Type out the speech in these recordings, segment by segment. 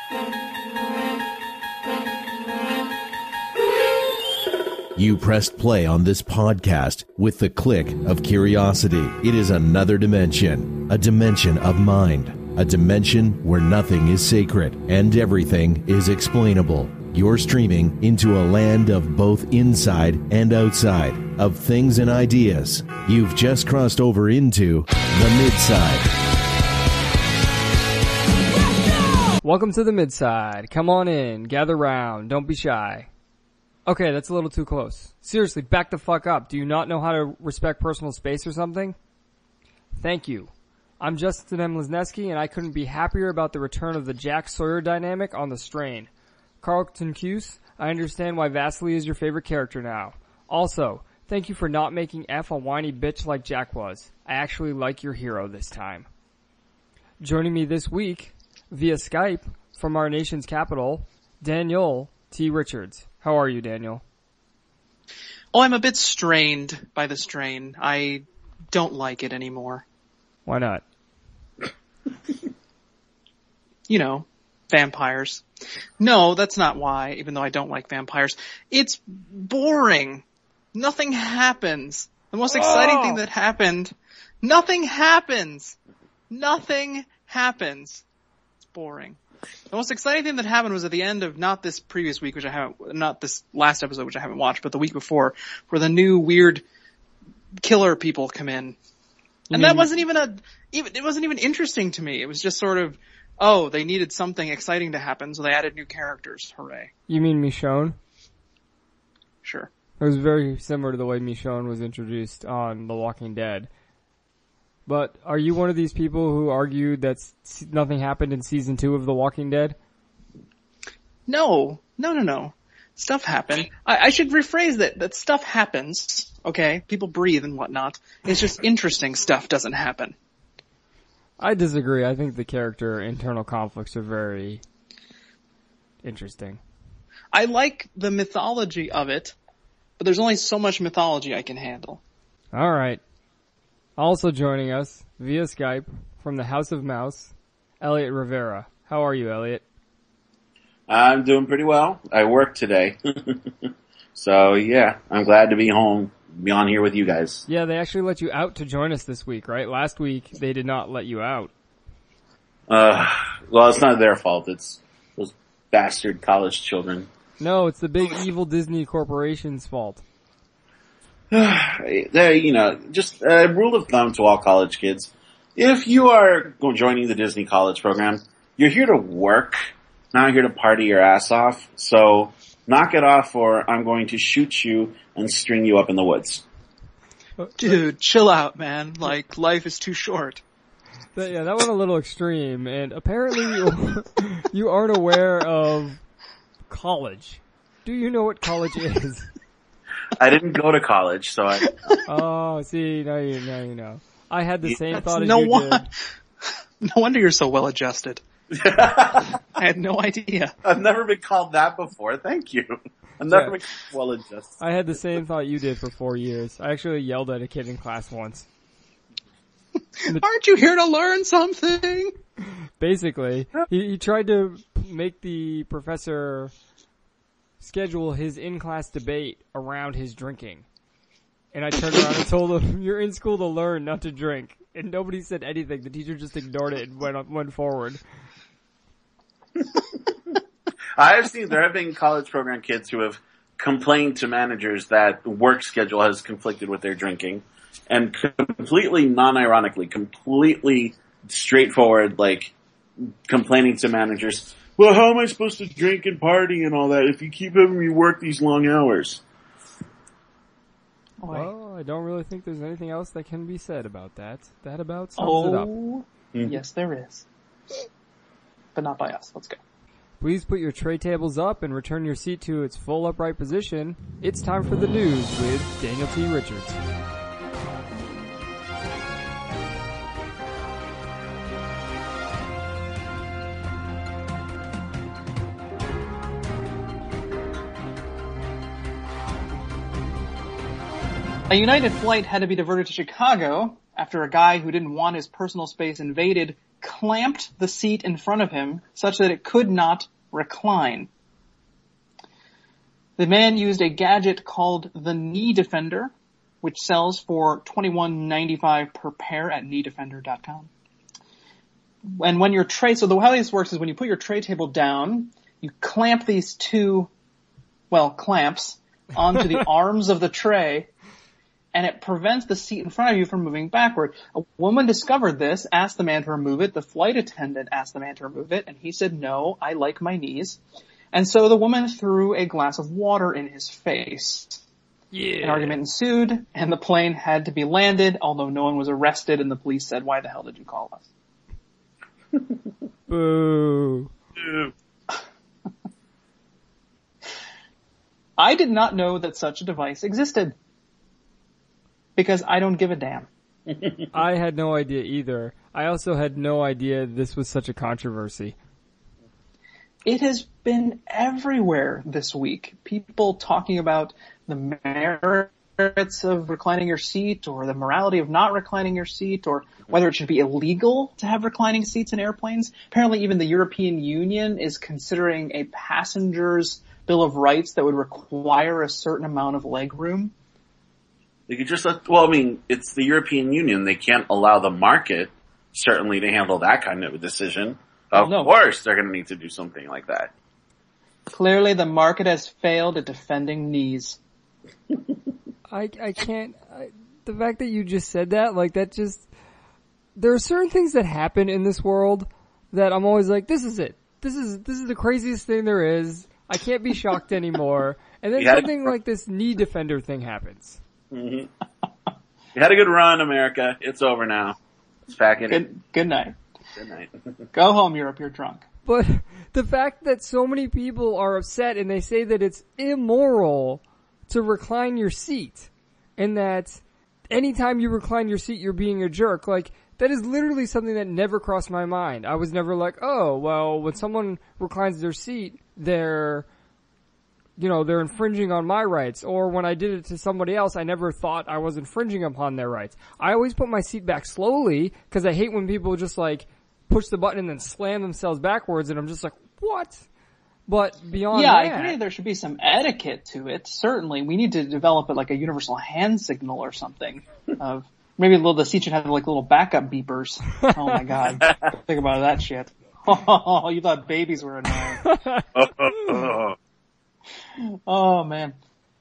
You pressed play on this podcast with the click of curiosity. It is another dimension, a dimension of mind, a dimension where nothing is sacred and everything is explainable. You're streaming into a land of both inside and outside, of things and ideas. You've just crossed over into the Midside. Welcome to the Midside. Come on in, gather round, don't be shy. Okay, that's a little too close. Seriously, back the fuck up. Do you not know how to respect personal space or something? Thank you. I'm Justin M. Lesneski, and I couldn't be happier about the return of the Jack Sawyer dynamic on The Strain. Carlton Cuse, I understand why Vasily is your favorite character now. Also, thank you for not making F a whiny bitch like Jack was. I actually like your hero this time. Joining me this week, via Skype, from our nation's capital, Daniel T. Richards. How are you, Daniel? Oh, I'm a bit strained by the strain. I don't like it anymore. Why not? You know, vampires. No, that's not why, even though I don't like vampires. It's boring. Nothing happens. The most exciting thing that happened, nothing happens. Nothing happens. It's boring. The most exciting thing that happened was at the end of not this previous week, not this last episode, which I haven't watched, but the week before, where the new weird killer people come in. And that wasn't it wasn't even interesting to me. It was just sort of, oh, they needed something exciting to happen, so they added new characters. Hooray. You mean Michonne? Sure. It was very similar to the way Michonne was introduced on The Walking Dead. But are you one of these people who argued that nothing happened in season 2 of The Walking Dead? No. Stuff happened. I should rephrase that stuff happens, okay? People breathe and whatnot. It's just interesting stuff doesn't happen. I disagree. I think the character internal conflicts are very interesting. I like the mythology of it, but there's only so much mythology I can handle. All right. Also joining us via Skype from the House of Mouse, Elliot Rivera. How are you, Elliot? I'm doing pretty well. I work today. So yeah, I'm glad to be home, be on here with you guys. Yeah, they actually let you out to join us this week, right? Last week they did not let you out. Well, it's not their fault. It's those bastard college children. No, it's the big evil Disney corporation's fault. Just a rule of thumb to all college kids. If you are joining the Disney college program, you're here to work, not here to party your ass off. So knock it off or I'm going to shoot you and string you up in the woods. Dude, chill out, man. Like, life is too short. Yeah, that went a little extreme, and apparently you aren't aware of college. Do you know what college is? I didn't go to college, so I... Oh, see, now you know. I had the same thought as you did. No wonder you're so well adjusted. I had no idea. I've never been called that before, thank you. I've never been well adjusted. I had the same thought you did for 4 years. I actually yelled at a kid in class once. Aren't you here to learn something? Basically, he tried to make the professor schedule his in-class debate around his drinking. And I turned around and told him, you're in school to learn, not to drink. And nobody said anything. The teacher just ignored it and went forward. There have been college program kids who have complained to managers that work schedule has conflicted with their drinking. And completely non-ironically, completely straightforward, like, complaining to managers, well, how am I supposed to drink and party and all that if you keep having me work these long hours? Well, I don't really think there's anything else that can be said about that. That about sums it up. Yes, there is. But not by us. Let's go. Please put your tray tables up and return your seat to its full upright position. It's time for the news with Daniel T. Richards. A United flight had to be diverted to Chicago after a guy who didn't want his personal space invaded clamped the seat in front of him such that it could not recline. The man used a gadget called the Knee Defender, which sells for $21.95 per pair at kneedefender.com. And when your tray, so the how this works is when you put your tray table down, you clamp these two, clamps onto the arms of the tray, and it prevents the seat in front of you from moving backward. A woman discovered this, asked the man to remove it. The flight attendant asked the man to remove it, and he said, "No, I like my knees." And so the woman threw a glass of water in his face. Yeah. An argument ensued, and the plane had to be landed, although no one was arrested, and the police said, "Why the hell did you call us?" Boo. I did not know that such a device existed. Because I don't give a damn. I had no idea either. I also had no idea this was such a controversy. It has been everywhere this week. People talking about the merits of reclining your seat, or the morality of not reclining your seat, or whether it should be illegal to have reclining seats in airplanes. Apparently even the European Union is considering a passenger's Bill of Rights that would require a certain amount of leg room. They could just it's the European Union. They can't allow the market, certainly, to handle that kind of a decision. Of course they're going to need to do something like that. Clearly the market has failed at defending knees. I can't, the fact that you just said that, there are certain things that happen in this world that I'm always like, this is it. This is the craziest thing there is. I can't be shocked anymore. And then something like this Knee Defender thing happens. Mm-hmm. You had a good run, America. It's over now. It's back in. Good night. Good night. Go home, Europe. You're drunk. But the fact that so many people are upset and they say that it's immoral to recline your seat, and that anytime you recline your seat, you're being a jerk. That is literally something that never crossed my mind. I was never like, oh, well, when someone reclines their seat, they're infringing on my rights. Or when I did it to somebody else, I never thought I was infringing upon their rights. I always put my seat back slowly, because I hate when people just push the button and then slam themselves backwards, and I'm just like, what? But beyond that... I agree there should be some etiquette to it. Certainly. We need to develop a universal hand signal or something. Of maybe the seat should have little backup beepers. Oh my god. Think about that shit. Oh, you thought babies were annoying. Oh man.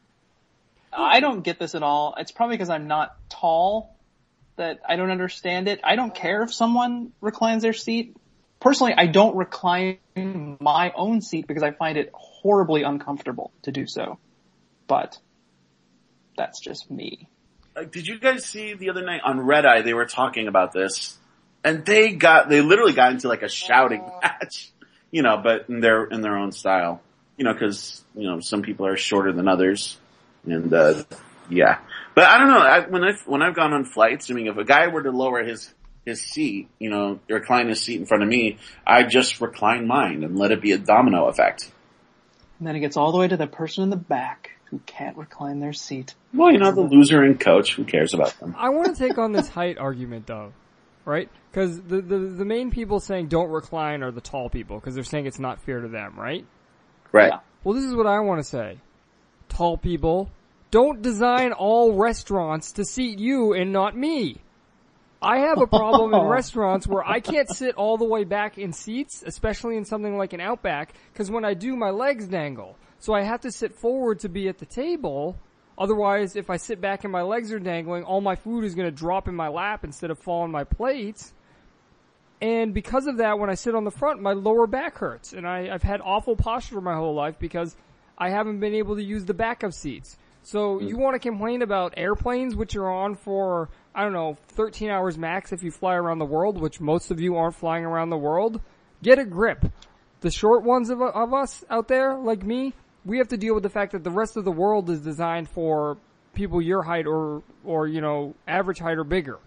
I don't get this at all. It's probably because I'm not tall that I don't understand it. I don't care if someone reclines their seat. Personally, I don't recline my own seat because I find it horribly uncomfortable to do so. But that's just me. Did you guys see the other night on Red Eye, they were talking about this, and they literally got into a shouting match, but in their own style. Because, some people are shorter than others. And, yeah. But I don't know, when I've gone on flights, if a guy were to lower his seat, recline his seat in front of me, I just recline mine and let it be a domino effect. And then it gets all the way to the person in the back who can't recline their seat. Well, the loser and coach, who cares about them? I want to take on this height argument though, right? Because the main people saying don't recline are the tall people, because they're saying it's not fair to them, right? Right. Yeah. Well, this is what I want to say. Tall people, don't design all restaurants to seat you and not me. I have a problem in restaurants where I can't sit all the way back in seats, especially in something like an Outback, because when I do, my legs dangle. So I have to sit forward to be at the table. Otherwise, if I sit back and my legs are dangling, all my food is going to drop in my lap instead of fall on my plate. And because of that, when I sit on the front, my lower back hurts. And I've had awful posture my whole life because I haven't been able to use the backup seats. So you want to complain about airplanes, which are on for, 13 hours max if you fly around the world, which most of you aren't flying around the world? Get a grip. The short ones of us out there, like me, we have to deal with the fact that the rest of the world is designed for people your height or average height or bigger.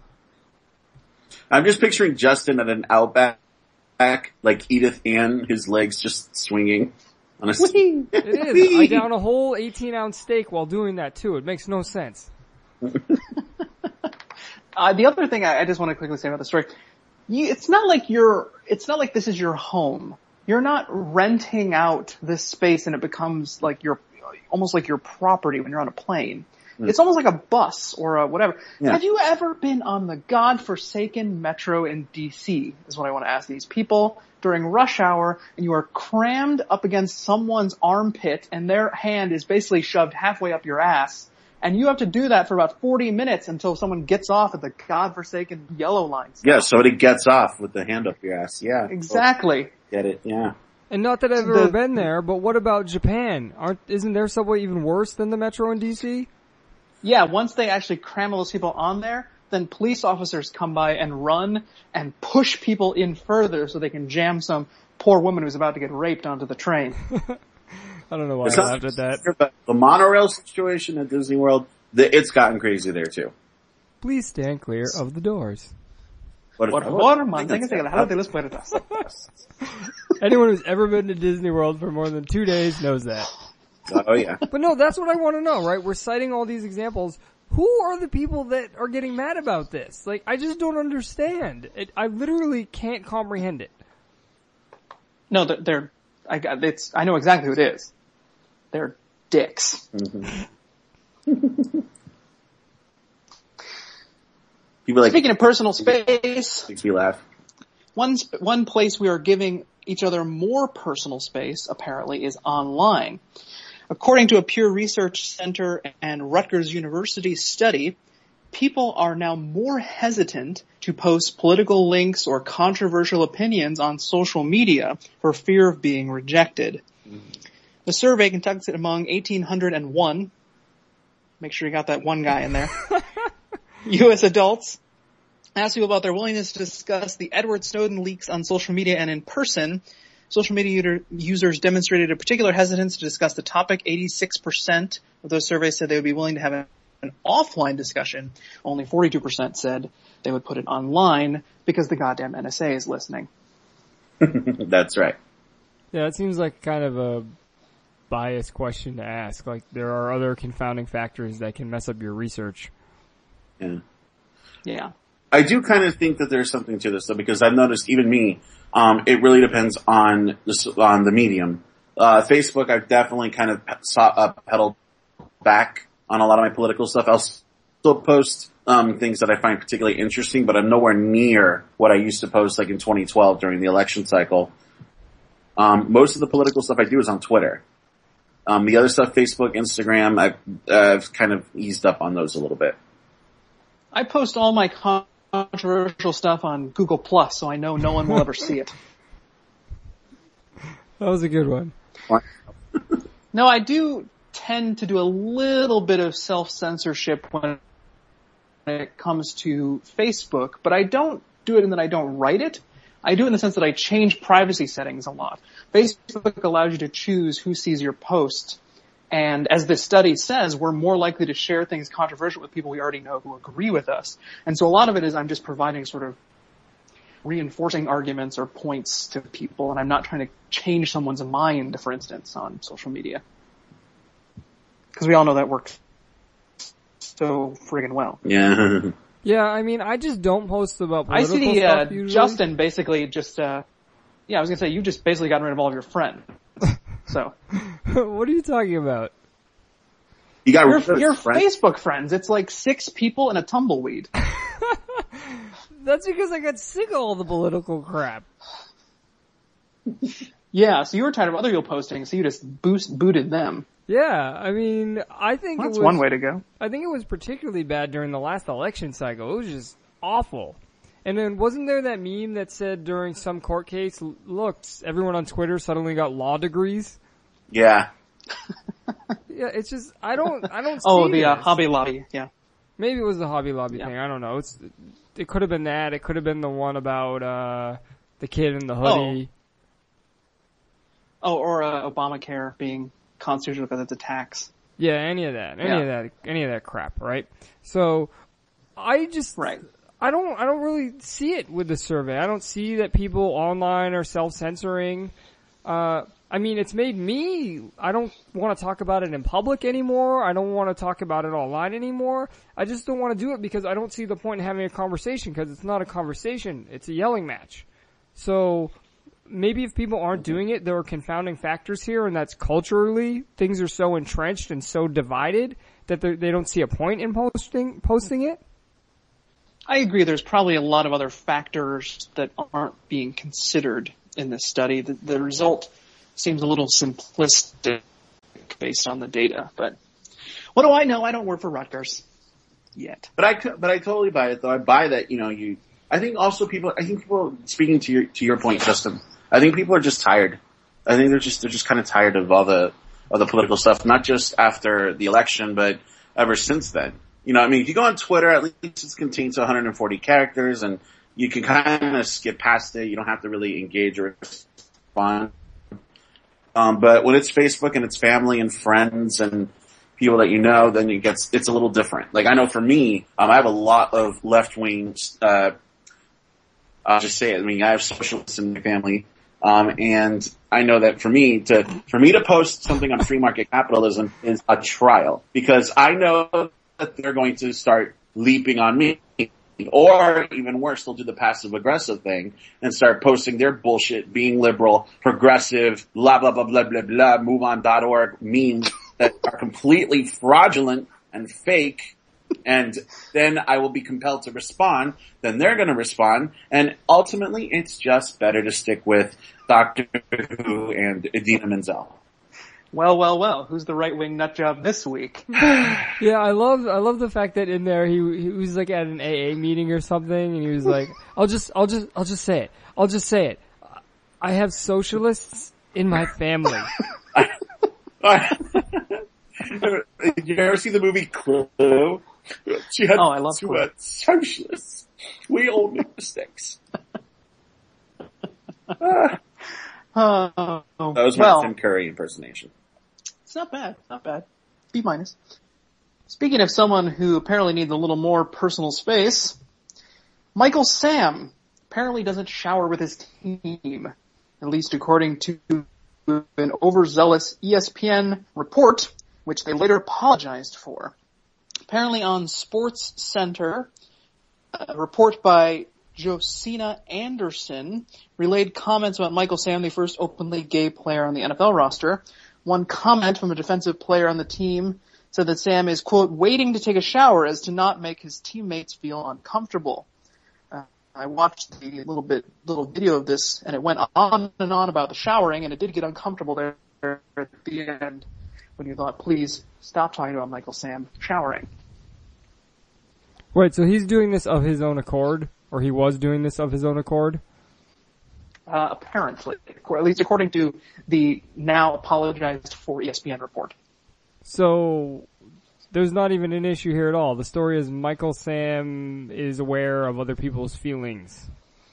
I'm just picturing Justin at an Outback, like Edith Ann, his legs just swinging on a It is. I down a whole 18-ounce steak while doing that too. It makes no sense. The other thing I just want to quickly say about the story, it's not like this is your home. You're not renting out this space and it becomes like almost like your property when you're on a plane. It's almost like a bus or a whatever. Yeah. Have you ever been on the godforsaken metro in DC, is what I want to ask these people, during rush hour, and you are crammed up against someone's armpit and their hand is basically shoved halfway up your ass, and you have to do that for about 40 minutes until someone gets off at the godforsaken yellow lines? Yeah, somebody gets off with the hand up your ass. Yeah. Exactly. Get it, yeah. And not that I've ever been there, but what about Japan? Isn't their subway even worse than the metro in DC? Yeah, once they actually cram all those people on there, then police officers come by and run and push people in further so they can jam some poor woman who's about to get raped onto the train. I don't know why I laughed at that. The monorail situation at Disney World, it's gotten crazy there too. Please stand clear of the doors. Por favor, manténgase alejado de las puertas. Anyone who's ever been to Disney World for more than 2 days knows that. Oh yeah. But no, that's what I want to know, right? We're citing all these examples. Who are the people that are getting mad about this? Like, I just don't understand. I literally can't comprehend it. No, I know exactly who it is. They're dicks. Mm-hmm. People Speaking of personal space, makes me laugh. One place we are giving each other more personal space, apparently, is online. According to a Pew Research Center and Rutgers University study, people are now more hesitant to post political links or controversial opinions on social media for fear of being rejected. The survey conducted among 1,801, make sure you got that one guy in there, U.S. adults, asked people about their willingness to discuss the Edward Snowden leaks on social media and in person. Social media users demonstrated a particular hesitance to discuss the topic. 86% of those surveys said they would be willing to have an offline discussion. Only 42% said they would put it online because the goddamn NSA is listening. That's right. Yeah, it seems like kind of a biased question to ask. Like, there are other confounding factors that can mess up your research. Yeah. Yeah. I do kind of think that there's something to this though, because I've noticed even me, it really depends on the medium. Facebook, I've definitely kind of pedaled back on a lot of my political stuff. I'll still post things that I find particularly interesting, but I'm nowhere near what I used to post like in 2012 during the election cycle. Most of the political stuff I do is on Twitter. The other stuff, Facebook, Instagram, I've kind of eased up on those a little bit. I post all my controversial stuff on Google Plus, so I know no one will ever see it. That was a good one. No, I do tend to do a little bit of self-censorship when it comes to Facebook, but I don't do it in that I don't write it. I do it in the sense that I change privacy settings a lot. Facebook allows you to choose who sees your post. And as this study says, we're more likely to share things controversial with people we already know who agree with us. And so a lot of it is I'm just providing sort of reinforcing arguments or points to people, and I'm not trying to change someone's mind, for instance, on social media. Because we all know that works so friggin' well. Yeah. Yeah, I mean, I just don't post about I political see stuff usually. Justin basically just, I was gonna say, you just basically gotten rid of all of your friends. So. What are you talking about? You got your Facebook friends. It's like 6 people and a tumbleweed. That's because I got sick of all the political crap. Yeah, so you were tired of other people posting, so you just booted them. Yeah, I mean, I think That's it was one way to go. I think it was particularly bad during the last election cycle. It was just awful. And then wasn't there that meme that said during some court case, look, everyone on Twitter suddenly got law degrees? Yeah. Yeah, it's just, I don't see Oh, the this. Hobby Lobby, yeah. Maybe it was the Hobby Lobby thing, I don't know. It could have been that, it could have been the one about, the kid in the hoodie. Oh, or Obamacare being constitutional because it's a tax. Yeah, any of that crap, right? So, I just, Right. I don't really see it with the survey. I don't see that people online are self-censoring. I mean, it's made me, I don't want to talk about it in public anymore. I don't want to talk about it online anymore. I just don't want to do it because I don't see the point in having a conversation because it's not a conversation. It's a yelling match. So maybe if people aren't doing it, there are confounding factors here, and that's culturally things are so entrenched and so divided that they don't see a point in posting it. I agree. There's probably a lot of other factors that aren't being considered in this study. The result seems a little simplistic based on the data, but what do I know? I don't work for Rutgers yet. But I totally buy it though. I buy that, I think people, speaking to your point, Justin, I think people are just tired. I think they're just kind of tired of all the political stuff, not just after the election, but ever since then. If you go on Twitter, at least it contains 140 characters and you can kind of skip past it. You don't have to really engage or respond. But when it's Facebook and it's family and friends and people that you know, then it's a little different. Like I know for me, I have a lot of left-wing, I'll just say it. I have socialists in my family. And I know that for me to post something on free market capitalism is a trial because I know that they're going to start leaping on me. Or even worse, they'll do the passive aggressive thing and start posting their bullshit, being liberal, progressive, blah, blah, blah, blah, blah, blah, MoveOn.org memes that are completely fraudulent and fake. And then I will be compelled to respond. Then they're going to respond. And ultimately, it's just better to stick with Doctor Who and Idina Menzel. Well. Who's the right-wing nutjob this week? Yeah, I love the fact that in there he was like at an AA meeting or something, and he was like, I'll just say it. I'll just say it. I have socialists in my family. Did you ever see the movie Clue? She had I love Clue. Socialists. We all make mistakes. That was my Tim Curry impersonation. It's not bad. B-. Speaking of someone who apparently needs a little more personal space, Michael Sam apparently doesn't shower with his team, at least according to an overzealous ESPN report, which they later apologized for. Apparently on Sports Center, a report by Josina Anderson relayed comments about Michael Sam, the first openly gay player on the NFL roster. One comment from a defensive player on the team said that Sam is, quote, waiting to take a shower as to not make his teammates feel uncomfortable. I watched the little video of this, and it went on and on about the showering, and it did get uncomfortable there at the end when you thought, please stop talking about Michael Sam showering. Wait, so he's doing this of his own accord? Or he was doing this of his own accord? Apparently. At least according to the now apologized for ESPN report. So, there's not even an issue here at all. The story is Michael Sam is aware of other people's feelings.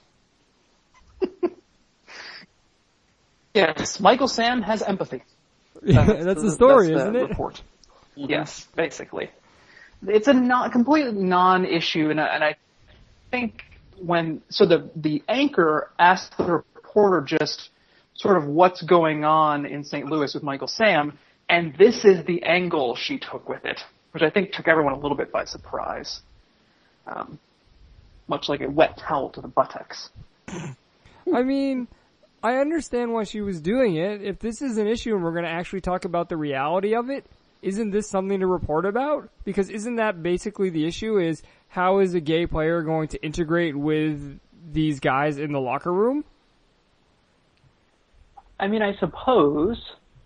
Yes, Michael Sam has empathy. That's the story, isn't it? Report. Mm-hmm. Yes, basically. It's a completely non-issue, and I think the anchor asked the reporter just sort of what's going on in St. Louis with Michael Sam, and this is the angle she took with it, which I think took everyone a little bit by surprise. Much like a wet towel to the buttocks. I mean, I understand why she was doing it. If this is an issue and we're going to actually talk about the reality of it, isn't this something to report about? Because isn't that basically the issue is how is a gay player going to integrate with these guys in the locker room? I mean, I suppose.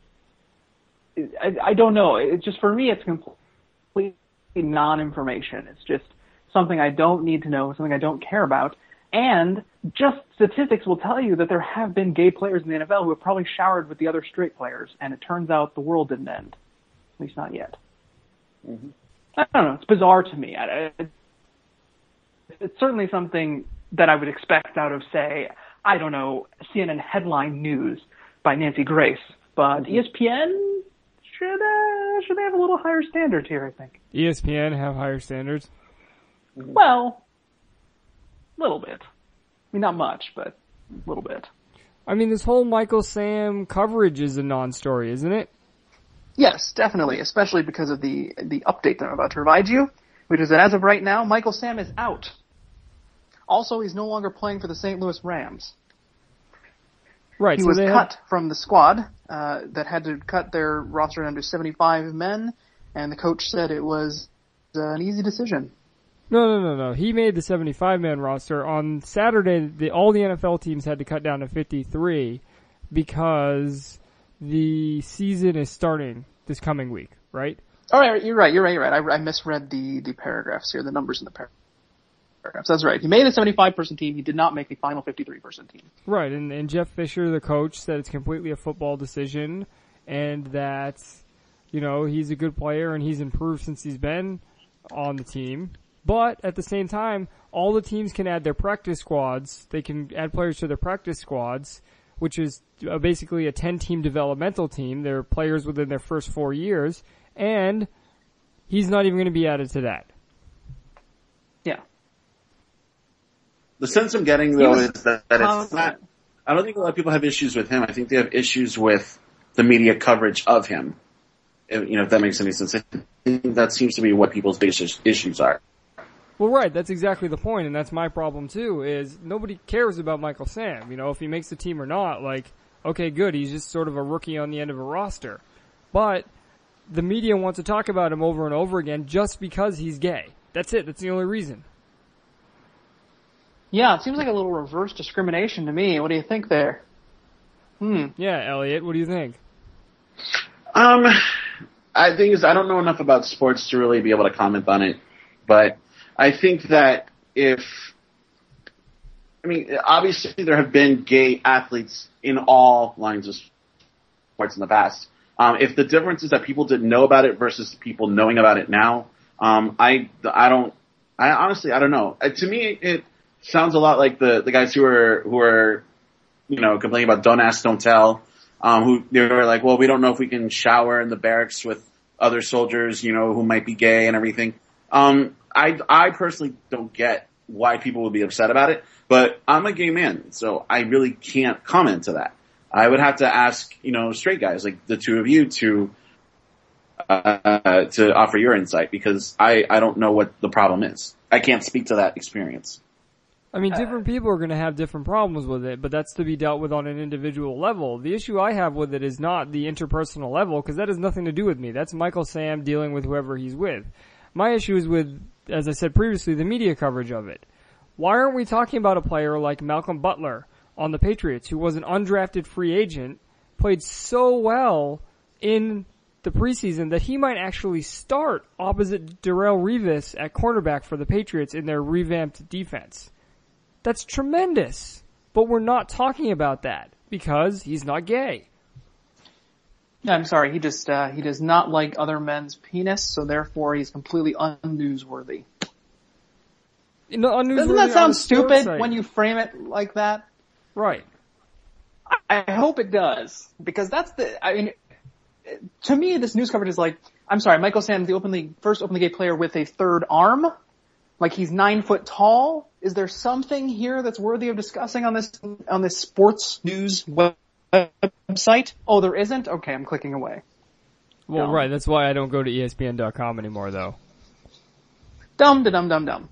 I don't know. It just, for me, it's completely non-information. It's just something I don't need to know, something I don't care about. And just statistics will tell you that there have been gay players in the NFL who have probably showered with the other straight players, and it turns out the world didn't end. At least not yet. Mm-hmm. I don't know. It's bizarre to me. It's certainly something that I would expect out of, say, I don't know, CNN headline news by Nancy Grace. But ESPN, should they have a little higher standard here, I think. ESPN have higher standards? Well, a little bit. I mean, not much, but a little bit. I mean, this whole Michael Sam coverage is a non-story, isn't it? Yes, definitely, especially because of the update that I'm about to provide you, which is that as of right now, Michael Sam is out. Also, he's no longer playing for the St. Louis Rams. Right. He was cut from the squad that had to cut their roster down to 75 men, and the coach said it was an easy decision. No. He made the 75-man roster. On Saturday, all the NFL teams had to cut down to 53 because the season is starting this coming week, right? All right, you're right. I misread the paragraphs here, the numbers in the paragraphs. That's right. He made a 75-person team. He did not make the final 53-person team. Right, and Jeff Fisher, the coach, said it's completely a football decision, and that, he's a good player and he's improved since he's been on the team. But at the same time, all the teams can add their practice squads. They can add players to their practice squads, which is basically a 10-team developmental team. They're players within their first 4 years, and he's not even going to be added to that. Yeah. The sense I'm getting, though, is that it's not... I don't think a lot of people have issues with him. I think they have issues with the media coverage of him. If that makes any sense. I think that seems to be what people's biggest issues are. Well, right, that's exactly the point, and that's my problem too, is nobody cares about Michael Sam. If he makes the team or not, okay, good, he's just sort of a rookie on the end of a roster. But the media wants to talk about him over and over again just because he's gay. That's it, that's the only reason. Yeah, it seems like a little reverse discrimination to me. What do you think there? Yeah, Elliot, what do you think? I think I don't know enough about sports to really be able to comment on it, but I think that obviously there have been gay athletes in all lines of sports in the past. If the difference is that people didn't know about it versus people knowing about it now, I honestly don't know. To me, it sounds a lot like the guys who are complaining about don't ask, don't tell. Who they were like, well, we don't know if we can shower in the barracks with other soldiers, who might be gay and everything. I personally don't get why people would be upset about it, but I'm a gay man, so I really can't comment to that. I would have to ask, straight guys like the two of you to offer your insight, because I don't know what the problem is. I can't speak to that experience. I mean, different people are going to have different problems with it, but that's to be dealt with on an individual level. The issue I have with it is not the interpersonal level, because that has nothing to do with me. That's Michael Sam dealing with whoever he's with. My issue is with, as I said previously, the media coverage of it. Why aren't we talking about a player like Malcolm Butler on the Patriots, who was an undrafted free agent, played so well in the preseason that he might actually start opposite Darrelle Revis at cornerback for the Patriots in their revamped defense? That's tremendous. But we're not talking about that because he's not gay. I'm sorry, he does not like other men's penis, so therefore he's completely unnewsworthy. Doesn't that sound stupid when you frame it like that? Right. I hope it does, because to me, this news coverage is like, I'm sorry, Michael Sam is the first openly gay player with a third arm. Like, he's 9 foot tall. Is there something here that's worthy of discussing on this sports news website? Oh, there isn't? Okay, I'm clicking away. Well, right, that's why I don't go to ESPN.com anymore, though. Dumb.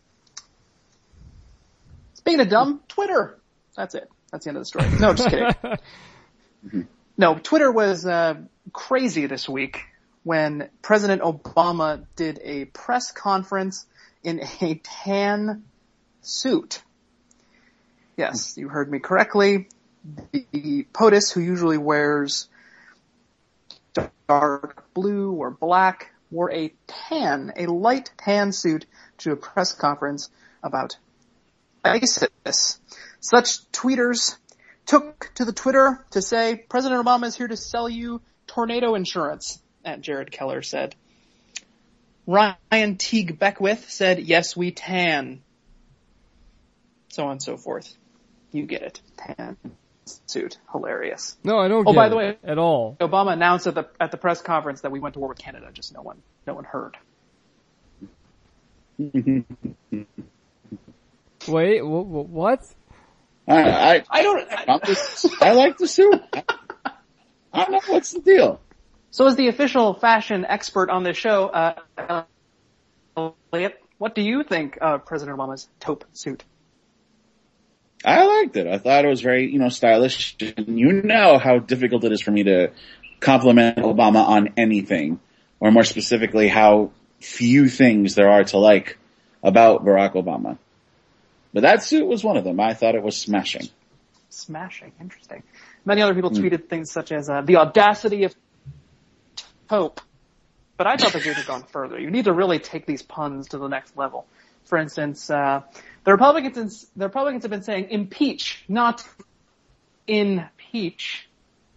Speaking of dumb, Twitter. That's it. That's the end of the story. No, just kidding. No, Twitter was crazy this week when President Obama did a press conference in a tan suit. Yes, you heard me correctly. The POTUS, who usually wears dark blue or black, wore a light tan suit to a press conference about ISIS. Such tweeters took to the Twitter to say, President Obama is here to sell you tornado insurance, Jared Keller said. Ryan Teague Beckwith said, yes, we tan. So on and so forth. You get it. Tan suit. Hilarious. No, I don't get it. By the way, at all. Obama announced at the press conference that we went to war with Canada. Just no one heard. Wait, what? I like the suit. I don't know what's the deal. So as the official fashion expert on this show, Elliot, what do you think of President Obama's taupe suit? I liked it. I thought it was very, stylish. And you know how difficult it is for me to compliment Obama on anything, or more specifically, how few things there are to like about Barack Obama. But that suit was one of them. I thought it was smashing. Smashing. Interesting. Many other people tweeted things such as, the audacity of taupe. But I thought they could have gone further. You need to really take these puns to the next level. For instance, the Republicans have been saying impeach, not impeach.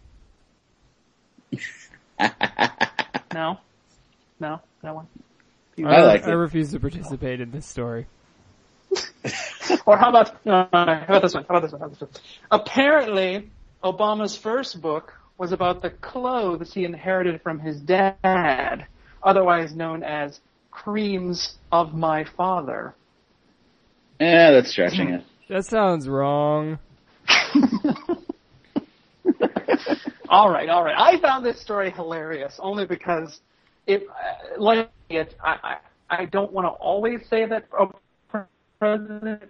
No, that one. I I refuse to participate in this story. Or how about this one? Apparently, Obama's first book was about the clothes he inherited from his dad, otherwise known as Creams of My Father. Yeah, that's stretching it. That sounds wrong. All right. I found this story hilarious only because I don't want to always say that President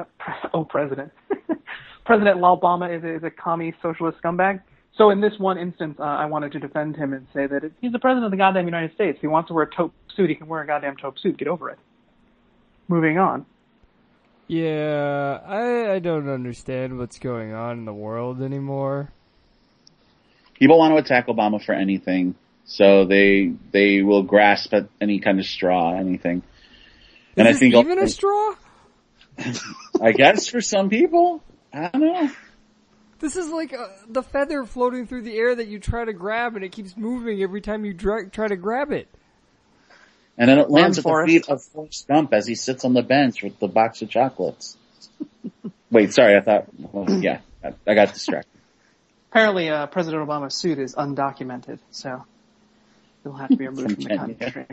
Obama is a commie socialist scumbag. So in this one instance, I wanted to defend him and say that he's the president of the goddamn United States. If he wants to wear a taupe suit, he can wear a goddamn taupe suit. Get over it. Moving on. Yeah, I don't understand what's going on in the world anymore. People want to attack Obama for anything, so they will grasp at any kind of straw, anything. And I think even a straw? I guess for some people, I don't know. This is like the feather floating through the air that you try to grab, and it keeps moving every time you try to grab it. And then it lands at the feet of Forrest Gump as he sits on the bench with the box of chocolates. Wait, sorry, I thought, I got distracted. Apparently, President Obama's suit is undocumented, so he'll have to be removed from the country.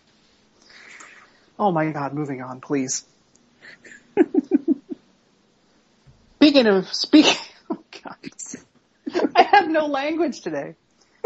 Oh my God, moving on, please. Speaking, oh God, I have no language today.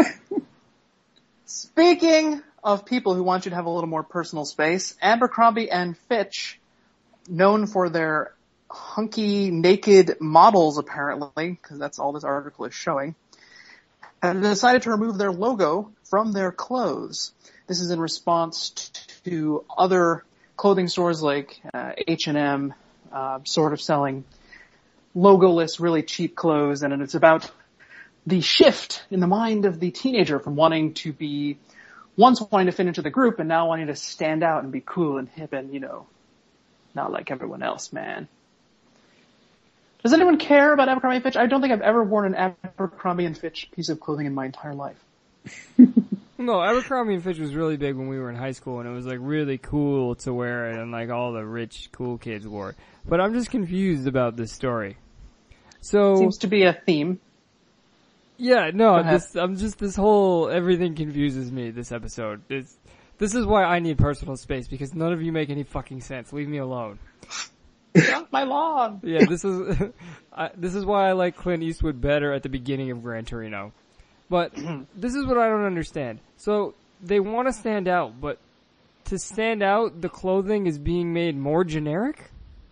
Speaking of people who want you to have a little more personal space, Abercrombie and Fitch, known for their hunky, naked models apparently, because that's all this article is showing, have decided to remove their logo from their clothes. This is in response to other clothing stores like H&M, sort of selling logoless, really cheap clothes, and it's about the shift in the mind of the teenager from wanting to fit into the group and now wanting to stand out and be cool and hip and, not like everyone else, man. Does anyone care about Abercrombie & Fitch? I don't think I've ever worn an Abercrombie & Fitch piece of clothing in my entire life. No, Abercrombie & Fitch was really big when we were in high school, and it was like really cool to wear it, and like all the rich, cool kids wore it. But I'm just confused about this story. So seems to be a theme. Yeah, no, this whole everything confuses me. This episode this is why I need personal space, because none of you make any fucking sense. Leave me alone. Get off my lawn. Yeah, this is why I like Clint Eastwood better at the beginning of Gran Torino. But this is what I don't understand. So they want to stand out, but to stand out, the clothing is being made more generic?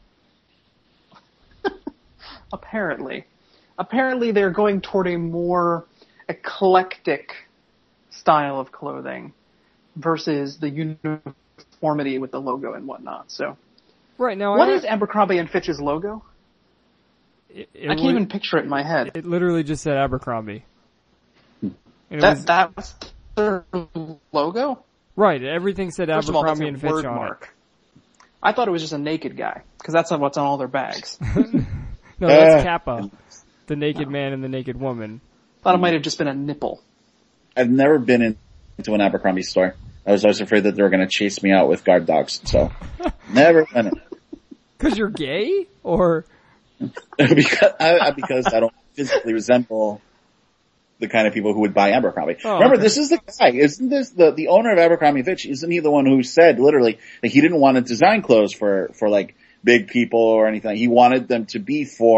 Apparently they're going toward a more eclectic style of clothing versus the uniformity with the logo and whatnot. So, right now, what is Abercrombie and Fitch's logo? I can't even picture it in my head. It literally just said Abercrombie. That was their logo? Right. Everything said Abercrombie and Fitch on mark. It. I thought it was just a naked guy, because that's what's on all their bags. No, that's Kappa. The naked man and the naked woman. Thought it might have just been a nipple. I've never been into an Abercrombie store. I was always afraid that they were going to chase me out with guard dogs, so never done it. Because you're gay? Or? because I don't physically resemble the kind of people who would buy Abercrombie. Oh, remember, This is the guy. Isn't this the owner of Abercrombie & Fitch? Isn't he the one who said literally that he didn't want to design clothes for like big people or anything? He wanted them to be for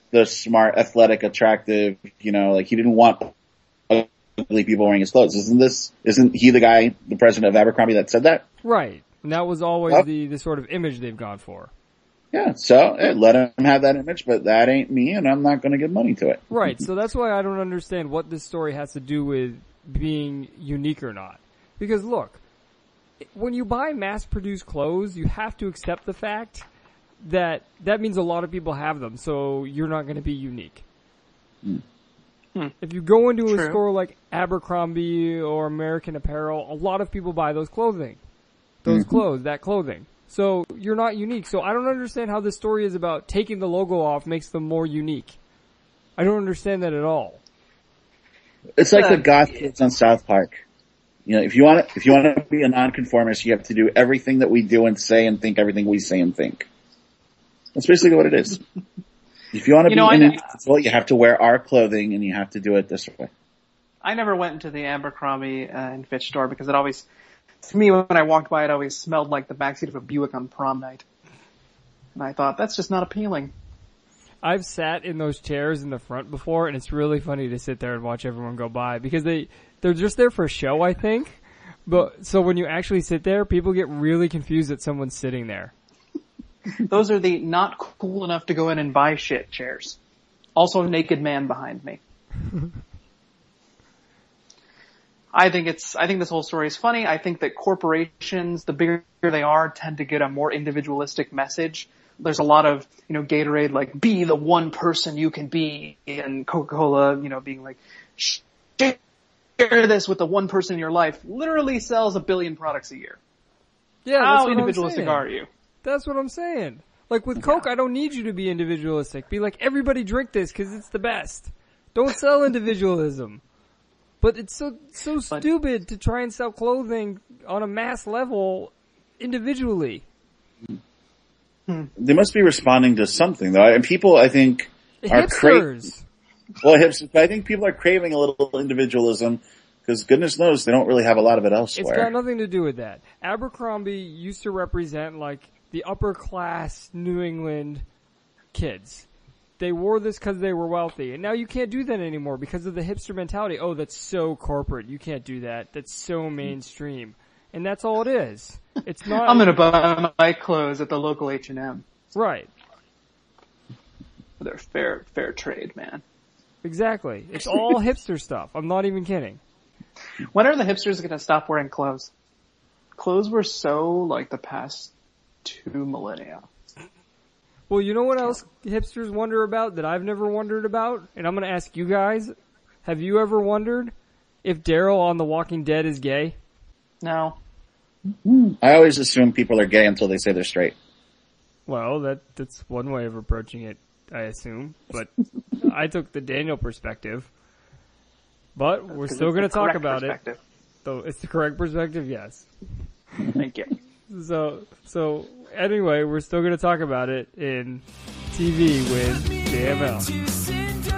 the smart, athletic, attractive, like he didn't want ugly people wearing his clothes. Isn't he the guy, the president of Abercrombie, that said that? Right. And that was always the sort of image they've gone for. Yeah, so let him have that image, but that ain't me, and I'm not going to give money to it. Right, so that's why I don't understand what this story has to do with being unique or not. Because look, when you buy mass-produced clothes, you have to accept the fact that means a lot of people have them, so you're not going to be unique. If you go into a store like Abercrombie or American Apparel, a lot of people buy those clothing. That clothing. So you're not unique. So I don't understand how this story is about taking the logo off makes them more unique. I don't understand that at all. It's like the goth kids on South Park. If you want to be a nonconformist, you have to do everything that we do and say and think everything we say and think. That's basically what it is. If you want to be an individual, you have to wear our clothing and you have to do it this way. I never went into the Abercrombie and Fitch store because to me, when I walked by, it always smelled like the backseat of a Buick on prom night. And I thought, that's just not appealing. I've sat in those chairs in the front before, and it's really funny to sit there and watch everyone go by because they're just there for a show, I think. But so when you actually sit there, people get really confused that someone's sitting there. Those are the not cool enough to go in and buy shit chairs. Also, naked man behind me. I think this whole story is funny. I think that corporations, the bigger they are, tend to get a more individualistic message. There's a lot of, Gatorade, like, be the one person you can be, and Coca-Cola, being like, share this with the one person in your life, literally sells 1 billion products a year. Yeah, how individualistic are you? That's what I'm saying. Like with Coke, I don't need you to be individualistic. Be like, everybody drink this because it's the best. Don't sell individualism. But it's so stupid to try and sell clothing on a mass level individually. They must be responding to something, though. And people, I think, are craving. Well, hipsters. I think people are craving a little individualism because goodness knows they don't really have a lot of it elsewhere. It's got nothing to do with that. Abercrombie used to represent like the upper class New England kids. They wore this because they were wealthy. And now you can't do that anymore because of the hipster mentality. Oh, that's so corporate. You can't do that. That's so mainstream. And that's all it is. It's not. I'm going to buy my clothes at the local H&M. Right. They're fair trade, man. Exactly. It's all hipster stuff. I'm not even kidding. When are the hipsters going to stop wearing clothes? Clothes were so like the past 2 millennia. Well, you know what else hipsters wonder about that I've never wondered about? And I'm going to ask you guys, have you ever wondered if Daryl on The Walking Dead is gay? No. I always assume people are gay until they say they're straight. Well, that's one way of approaching it, I assume. But I took the Daniel perspective. But we're still going to talk about it. So it's the correct perspective, yes. Thank you. So anyway, we're still going to talk about it in TV with JML.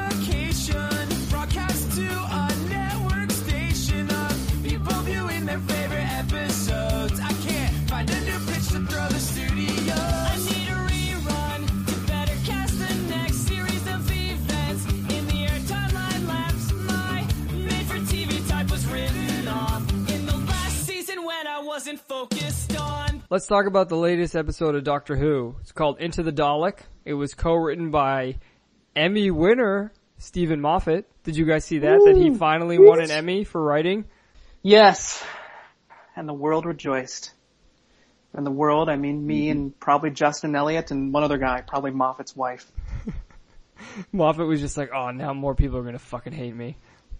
Let's talk about the latest episode of Doctor Who. It's called Into the Dalek. It was co-written by Emmy winner Stephen Moffat. Did you guys see that? That he finally won an Emmy for writing? Yes. And the world rejoiced. And the world, I mean me and probably Justin Elliott and one other guy, probably Moffat's wife. Moffat was just like, oh, now more people are going to fucking hate me.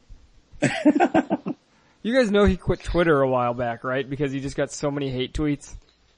You guys know he quit Twitter a while back, right? Because he just got so many hate tweets.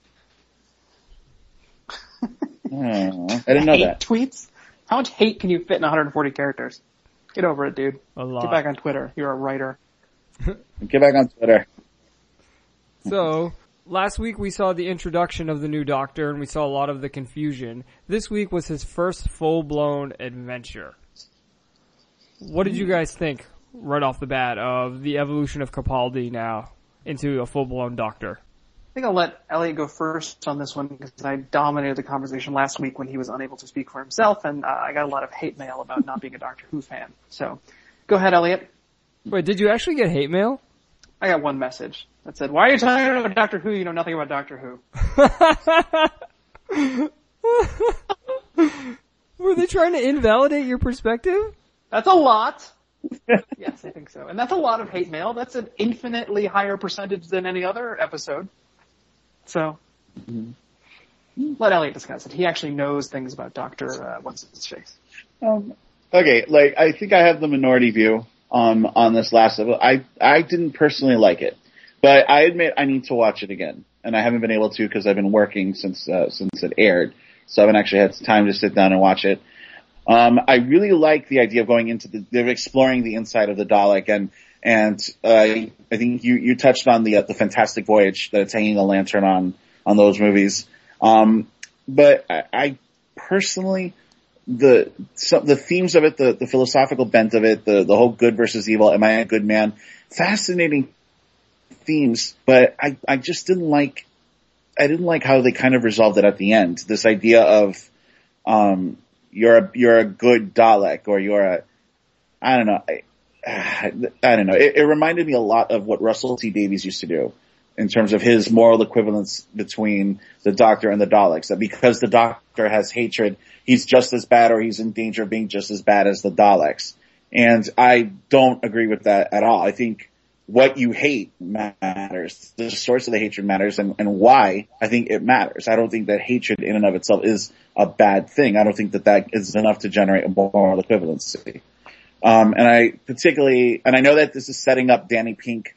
I didn't know that. Tweets? How much hate can you fit in 140 characters? Get over it, dude. A lot. Get back on Twitter. You're a writer. Get back on Twitter. So, last week we saw the introduction of the new Doctor and we saw a lot of the confusion. This week was his first full-blown adventure. What did you guys think right off the bat of the evolution of Capaldi now into a full-blown Doctor? think I'll let Elliot go first on this one because I dominated the conversation last week when he was unable to speak for himself, and I got a lot of hate mail about not being a Doctor Who fan. So, go ahead, Elliot. Wait, did you actually get hate mail? I got one message that said, "Why are you talking about Doctor Who? You know nothing about Doctor Who." Were they trying to invalidate your perspective? That's a lot. Yes, I think so. And that's a lot of hate mail. That's an infinitely higher percentage than any other episode. So, let Elliot discuss it. He actually knows things about Dr. What's-His-Face. Okay, like, I think I have the minority view on this last episode. I didn't personally like it, but I admit I need to watch it again. And I haven't been able to because I've been working since it aired. So I haven't actually had time to sit down and watch it. I really like the idea of going into exploring the inside of the Dalek, and I think you touched on the Fantastic Voyage that it's hanging a lantern on those movies. But I personally, the themes of it, the philosophical bent of it, the whole good versus evil, am I a good man? Fascinating themes, but I just didn't like how they kind of resolved it at the end. This idea of, you're a good Dalek, or I don't know. I don't know. It reminded me a lot of what Russell T Davies used to do in terms of his moral equivalence between the Doctor and the Daleks. That because the Doctor has hatred, he's just as bad, or he's in danger of being just as bad as the Daleks. And I don't agree with that at all. I think what you hate matters. The source of the hatred matters, and why I think it matters. I don't think that hatred in and of itself is a bad thing. I don't think that is enough to generate a moral equivalency. And I know that this is setting up Danny Pink,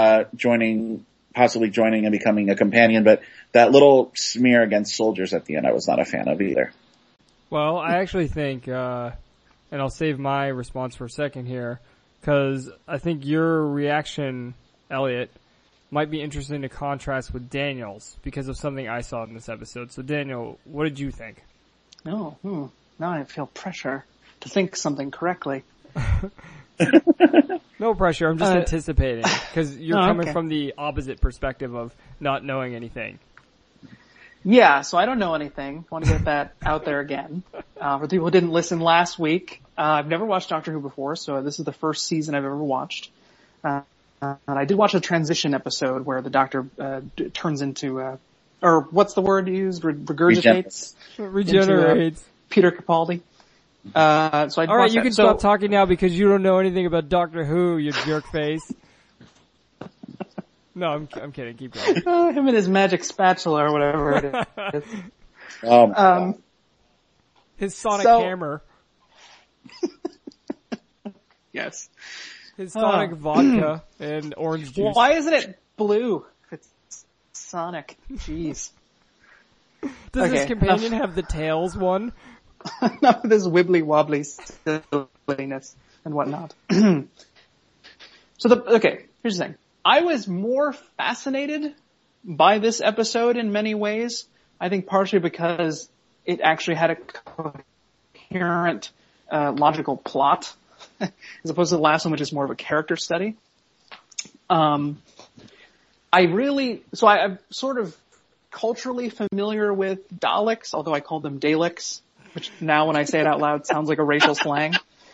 possibly joining and becoming a companion, but that little smear against soldiers at the end, I was not a fan of either. Well, I actually think, and I'll save my response for a second here, because I think your reaction, Elliot, might be interesting to contrast with Daniel's because of something I saw in this episode. So, Daniel, what did you think? Now I feel pressure to think something correctly. No pressure. I'm just anticipating because you're coming from the opposite perspective of not knowing anything. Yeah, so I don't know anything. I want to get that out there again. For people who didn't listen last week, I've never watched Doctor Who before, so this is the first season I've ever watched. And I did watch a transition episode where the Doctor turns into, or what's the word used? Regurgitates? Regenerates. Peter Capaldi. So I all right, you can stop talking now because you don't know anything about Doctor Who, you jerk face. No, I'm kidding. Keep going. Him and his magic spatula or whatever it is. His sonic hammer. Yes. His sonic vodka and orange juice. Why isn't it blue? It's Sonic. Jeez. Does his companion have the tails one? No, this wibbly wobbly silliness and whatnot. Here's the thing. I was more fascinated by this episode in many ways. I think partially because it actually had a coherent, logical plot, as opposed to the last one, which is more of a character study. I'm sort of culturally familiar with Daleks, although I call them Daleks, which now when I say it out loud sounds like a racial slang.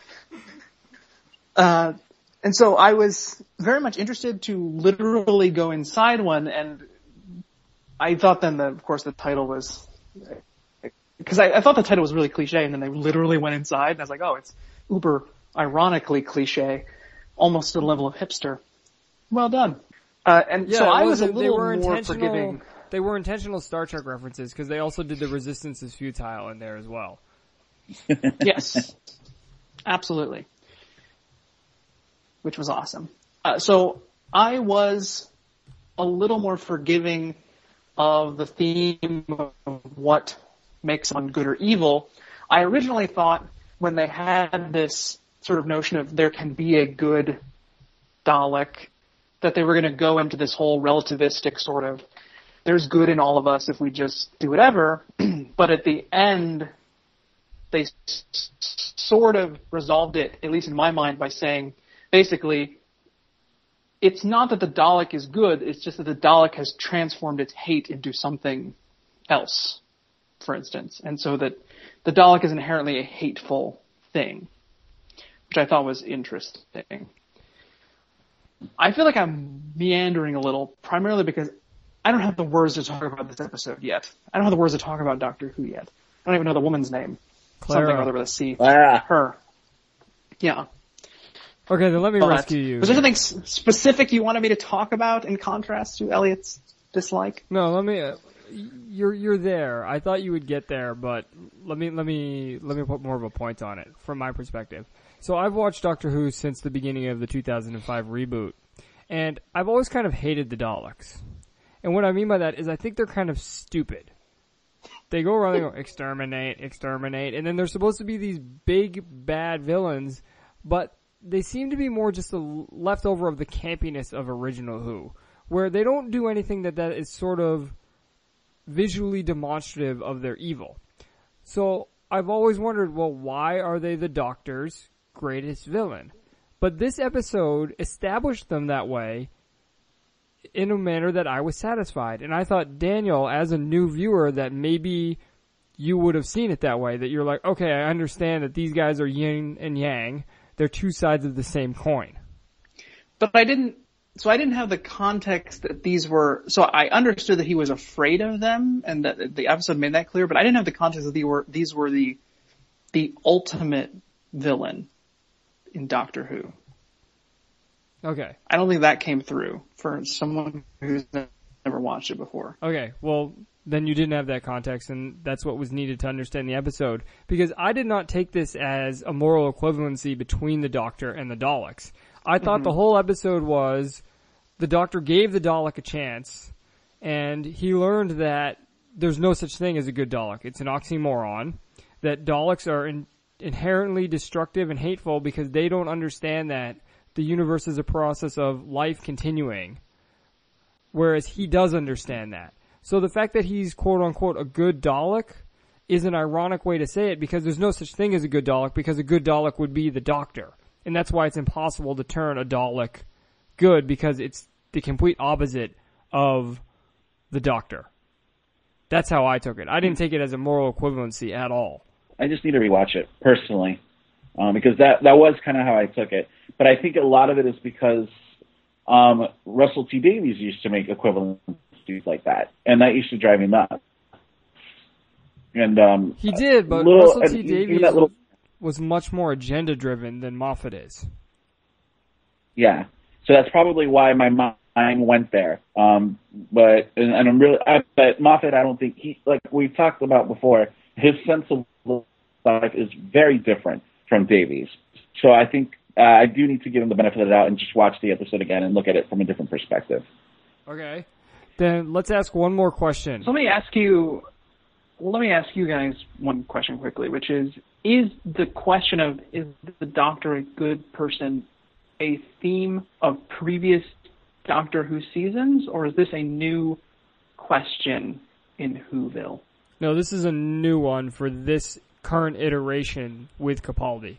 And so I was very much interested to literally go inside one, and I thought then of course the title was, because I thought the title was really cliche, and then they literally went inside, and I was like, oh, it's uber ironically cliche, almost to the level of hipster. Well done. So I was a little more forgiving. They were intentional Star Trek references, because they also did the Resistance is Futile in there as well. Yes. Absolutely. Which was awesome. So I was a little more forgiving of the theme of what makes someone good or evil. I originally thought when they had this sort of notion of there can be a good Dalek, that they were going to go into this whole relativistic sort of, there's good in all of us if we just do whatever. But at the end, they sort of resolved it, at least in my mind, by saying, basically, it's not that the Dalek is good, it's just that the Dalek has transformed its hate into something else, for instance. And so that the Dalek is inherently a hateful thing, which I thought was interesting. I feel like I'm meandering a little, primarily because I don't have the words to talk about this episode yet. I don't have the words to talk about Doctor Who yet. I don't even know the woman's name. Clara. Something or other with a C. Ah. Her. Yeah. Okay, then let me But rescue you. was there something specific you wanted me to talk about in contrast to Elliot's dislike? No, let me. You're there. I thought you would get there, but let me put more of a point on it from my perspective. So I've watched Doctor Who since the beginning of the 2005 reboot, and I've always kind of hated the Daleks. And what I mean by that is I think they're kind of stupid. They go around and go, exterminate, exterminate, and then they're supposed to be these big, bad villains, but they seem to be more just a leftover of the campiness of original Who, where they don't do anything that is sort of visually demonstrative of their evil. So I've always wondered, well, why are they the Doctor's greatest villain? But this episode established them that way in a manner that I was satisfied. And I thought, Daniel, as a new viewer, that maybe you would have seen it that way, that you're like, okay, I understand that these guys are yin and yang. They're two sides of the same coin. But I didn't have the context that these were, so I understood that he was afraid of them and that the episode made that clear, but I didn't have the context that these were the ultimate villain in Doctor Who. Okay. I don't think that came through for someone who's never watched it before. Okay, well, then you didn't have that context, and that's what was needed to understand the episode. Because I did not take this as a moral equivalency between the Doctor and the Daleks. I thought the whole episode was the Doctor gave the Dalek a chance, and he learned that there's no such thing as a good Dalek. It's an oxymoron. That Daleks are inherently destructive and hateful because they don't understand that the universe is a process of life continuing, whereas he does understand that. So the fact that he's quote-unquote a good Dalek is an ironic way to say it because there's no such thing as a good Dalek because a good Dalek would be the Doctor. And that's why it's impossible to turn a Dalek good because it's the complete opposite of the Doctor. That's how I took it. I didn't take it as a moral equivalency at all. I just need to rewatch it personally, because that was kind of how I took it. But I think a lot of it is because Russell T Davies used to make equivalencies like that, and that used to drive me nuts. And he did, but Russell T Davies was much more agenda driven than Moffat is. Yeah, so that's probably why my mind went there. But Moffat, I don't think like we've talked about before, his sense of life is very different from Davies. So I think I do need to give him the benefit of the doubt and just watch the episode again and look at it from a different perspective. Okay. Then let's ask one more question. So let me ask you guys one question quickly, which is the question of, is the Doctor a good person a theme of previous Doctor Who seasons, or is this a new question in Whoville? No, this is a new one for this current iteration with Capaldi.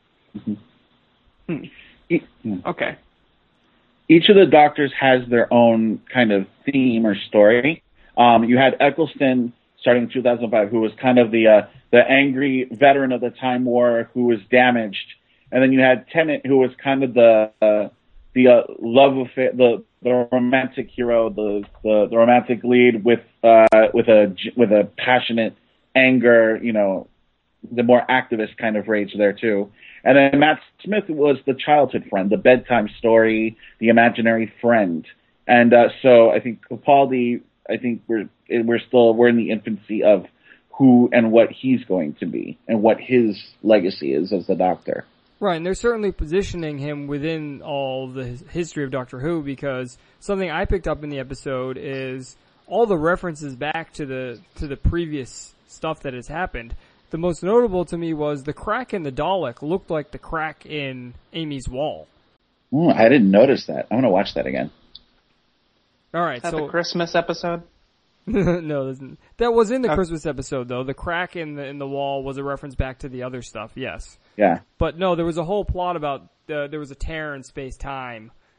Okay. Each of the Doctors has their own kind of theme or story. You had Eccleston starting in 2005, who was kind of the angry veteran of the Time War who was damaged, and then you had Tennant, who was kind of the love affair, the romantic hero, the romantic lead with a passionate anger, the more activist kind of rage there too. And then Matt Smith was the childhood friend, the bedtime story, the imaginary friend. And so I think Capaldi, I think we're in the infancy of who and what he's going to be and what his legacy is as the Doctor. Right, and they're certainly positioning him within all the history of Doctor Who, because something I picked up in the episode is all the references back to the previous stuff that has happened. The most notable to me was the crack in the Dalek looked like the crack in Amy's wall. Ooh, I didn't notice that. I want to watch that again. All right, is that the Christmas episode? No, that was in the Christmas episode though. The crack in the wall was a reference back to the other stuff. Yes. Yeah. But no, there was a whole plot about there was a tear in space-time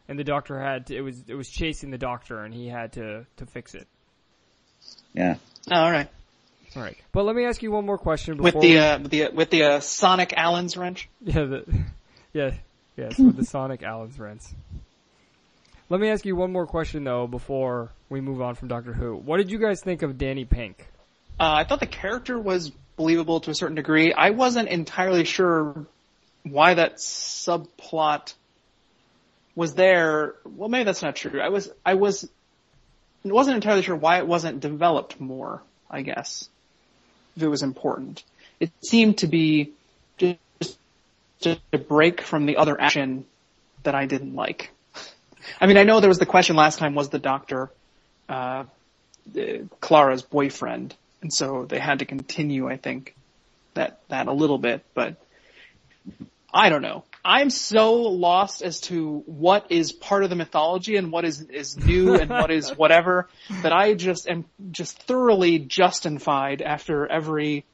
and the Doctor had to, it was chasing the Doctor, and he had to fix it. Yeah. Oh, all right. All right, but let me ask you one more question before With the Sonic Allen's wrench. Yes, with the Sonic Allen's wrench. Let me ask you one more question though before we move on from Doctor Who. What did you guys think of Danny Pink? I thought the character was believable to a certain degree. I wasn't entirely sure why that subplot was there. Well, maybe that's not true. I wasn't entirely sure why it wasn't developed more, I guess, if it was important. It seemed to be just a break from the other action that I didn't like. I mean, I know there was the question last time, was the Doctor Clara's boyfriend? And so they had to continue, I think, that a little bit, but I don't know. I'm so lost as to what is part of the mythology and what is new and what is whatever that I just am just thoroughly justified after every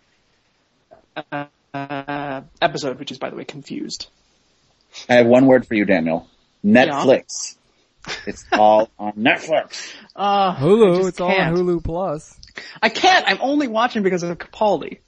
episode, which is, by the way, confused. I have one word for you, Daniel. Netflix. Yeah. It's all on Netflix. Hulu. It's all on Hulu Plus. I can't. I'm only watching because of Capaldi.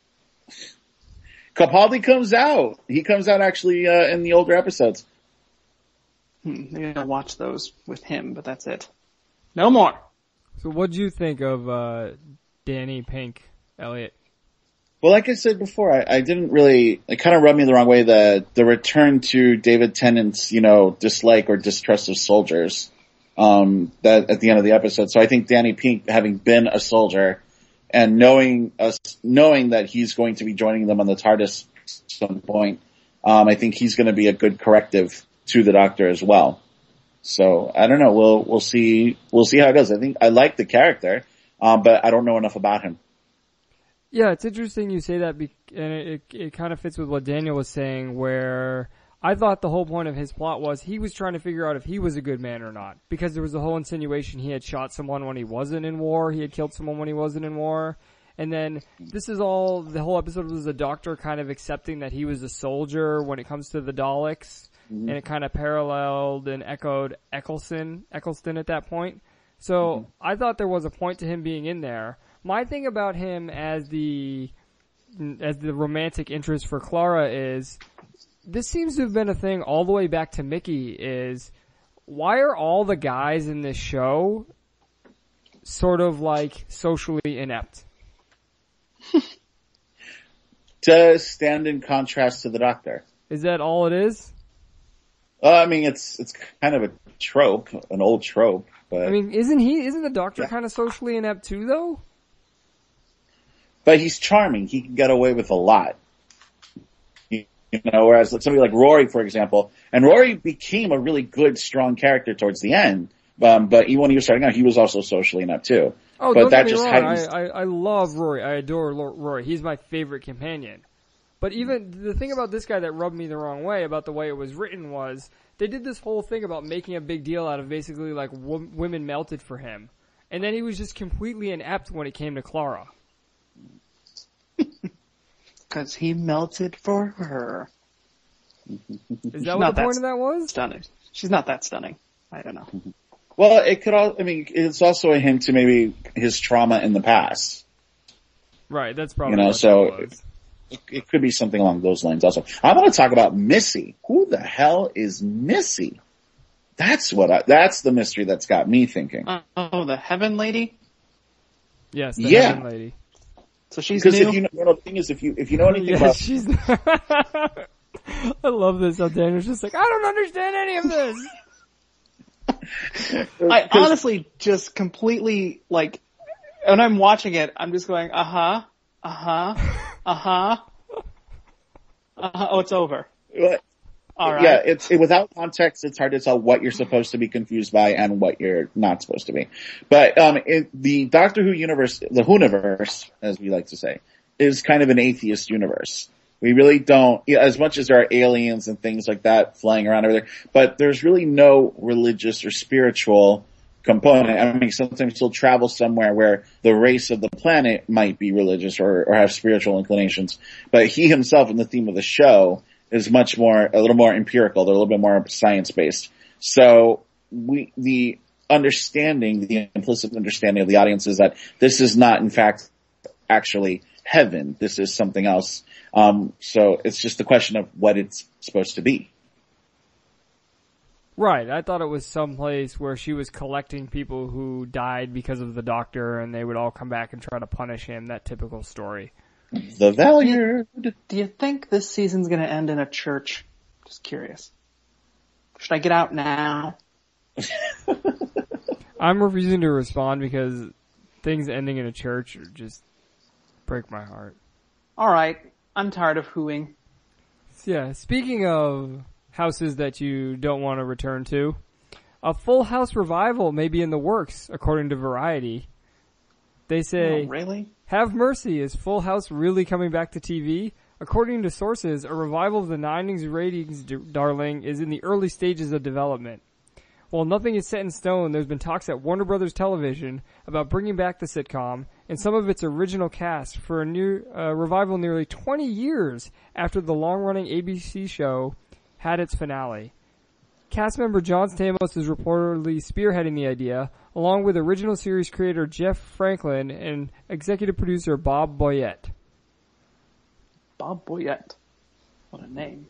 Capaldi comes out. He comes out actually in the older episodes. Maybe I'll watch those with him, but that's it. No more. So what do you think of Danny Pink, Elliot? Well, like I said before, I didn't really, it kind of rubbed me the wrong way, the return to David Tennant's, dislike or distrust of soldiers, that at the end of the episode. So I think Danny Pink, having been a soldier and knowing that he's going to be joining them on the TARDIS at some point, I think he's going to be a good corrective to the Doctor as well. So I don't know. We'll see how it goes. I think I like the character, but I don't know enough about him. Yeah, it's interesting you say that, and it kind of fits with what Daniel was saying, where I thought the whole point of his plot was he was trying to figure out if he was a good man or not, because there was the whole insinuation he had shot someone when he wasn't in war, he had killed someone when he wasn't in war, and then the whole episode was the Doctor kind of accepting that he was a soldier when it comes to the Daleks, and it kind of paralleled and echoed Eccleston at that point. So I thought there was a point to him being in there. My thing about him as the romantic interest for Clara is, this seems to have been a thing all the way back to Mickey, is why are all the guys in this show sort of like socially inept? To stand in contrast to the Doctor. Is that all it is? I mean, it's kind of a trope, an old trope, but. I mean, isn't the Doctor kind of socially inept too, though? But he's charming. He can get away with a lot. Whereas somebody like Rory, for example, and Rory became a really good, strong character towards the end. But even when he was starting out, he was also socially inept too. Oh, but don't that get me just wrong. I love Rory. I adore Rory. He's my favorite companion. But even the thing about this guy that rubbed me the wrong way about the way it was written was they did this whole thing about making a big deal out of basically like women melted for him. And then he was just completely inept when it came to Clara. Because he melted for her. Is that what the point of that was? Stunning. She's not that stunning. I don't know. Well, it could all, it's also a hint to maybe his trauma in the past. Right, that's probably what so it was. It could be something along those lines also. I want to talk about Missy. Who the hell is Missy? That's the mystery that's got me thinking. The Heaven Lady? Yes, the Heaven Lady. So she's new? Because the thing is, if you know anything about... she's I love this. How Daniel's just like, I don't understand any of this. I honestly just completely, like, when I'm watching it, I'm just going, oh, it's over. All right. Yeah, without context, it's hard to tell what you're supposed to be confused by and what you're not supposed to be. But the Doctor Who universe, the Whoniverse, as we like to say, is kind of an atheist universe. We really don't, as much as there are aliens and things like that flying around over there, but there's really no religious or spiritual component. Sometimes he'll travel somewhere where the race of the planet might be religious or have spiritual inclinations, but he himself, in the theme of the show, is a little more empirical. They're a little bit more science-based. So the implicit understanding of the audience is that this is not, in fact, actually heaven. This is something else. So it's just a question of what it's supposed to be. Right. I thought it was someplace where she was collecting people who died because of the doctor, and they would all come back and try to punish him. That typical story. The Valued. Do you think this season's going to end in a church? Just curious. Should I get out now? I'm refusing to respond because things ending in a church just break my heart. All right. I'm tired of hooing. Yeah, speaking of houses that you don't want to return to, a Full House revival may be in the works, according to Variety. They say, Oh, really? Have mercy, is Full House really coming back to TV? According to sources, a revival of the 90s ratings darling is in the early stages of development. While nothing is set in stone, there's been talks at Warner Brothers Television about bringing back the sitcom and some of its original cast for a new revival nearly 20 years after the long-running ABC show had its finale. Cast member John Stamos is reportedly spearheading the idea, along with original series creator Jeff Franklin and executive producer Bob Boyette. Bob Boyette. What a name.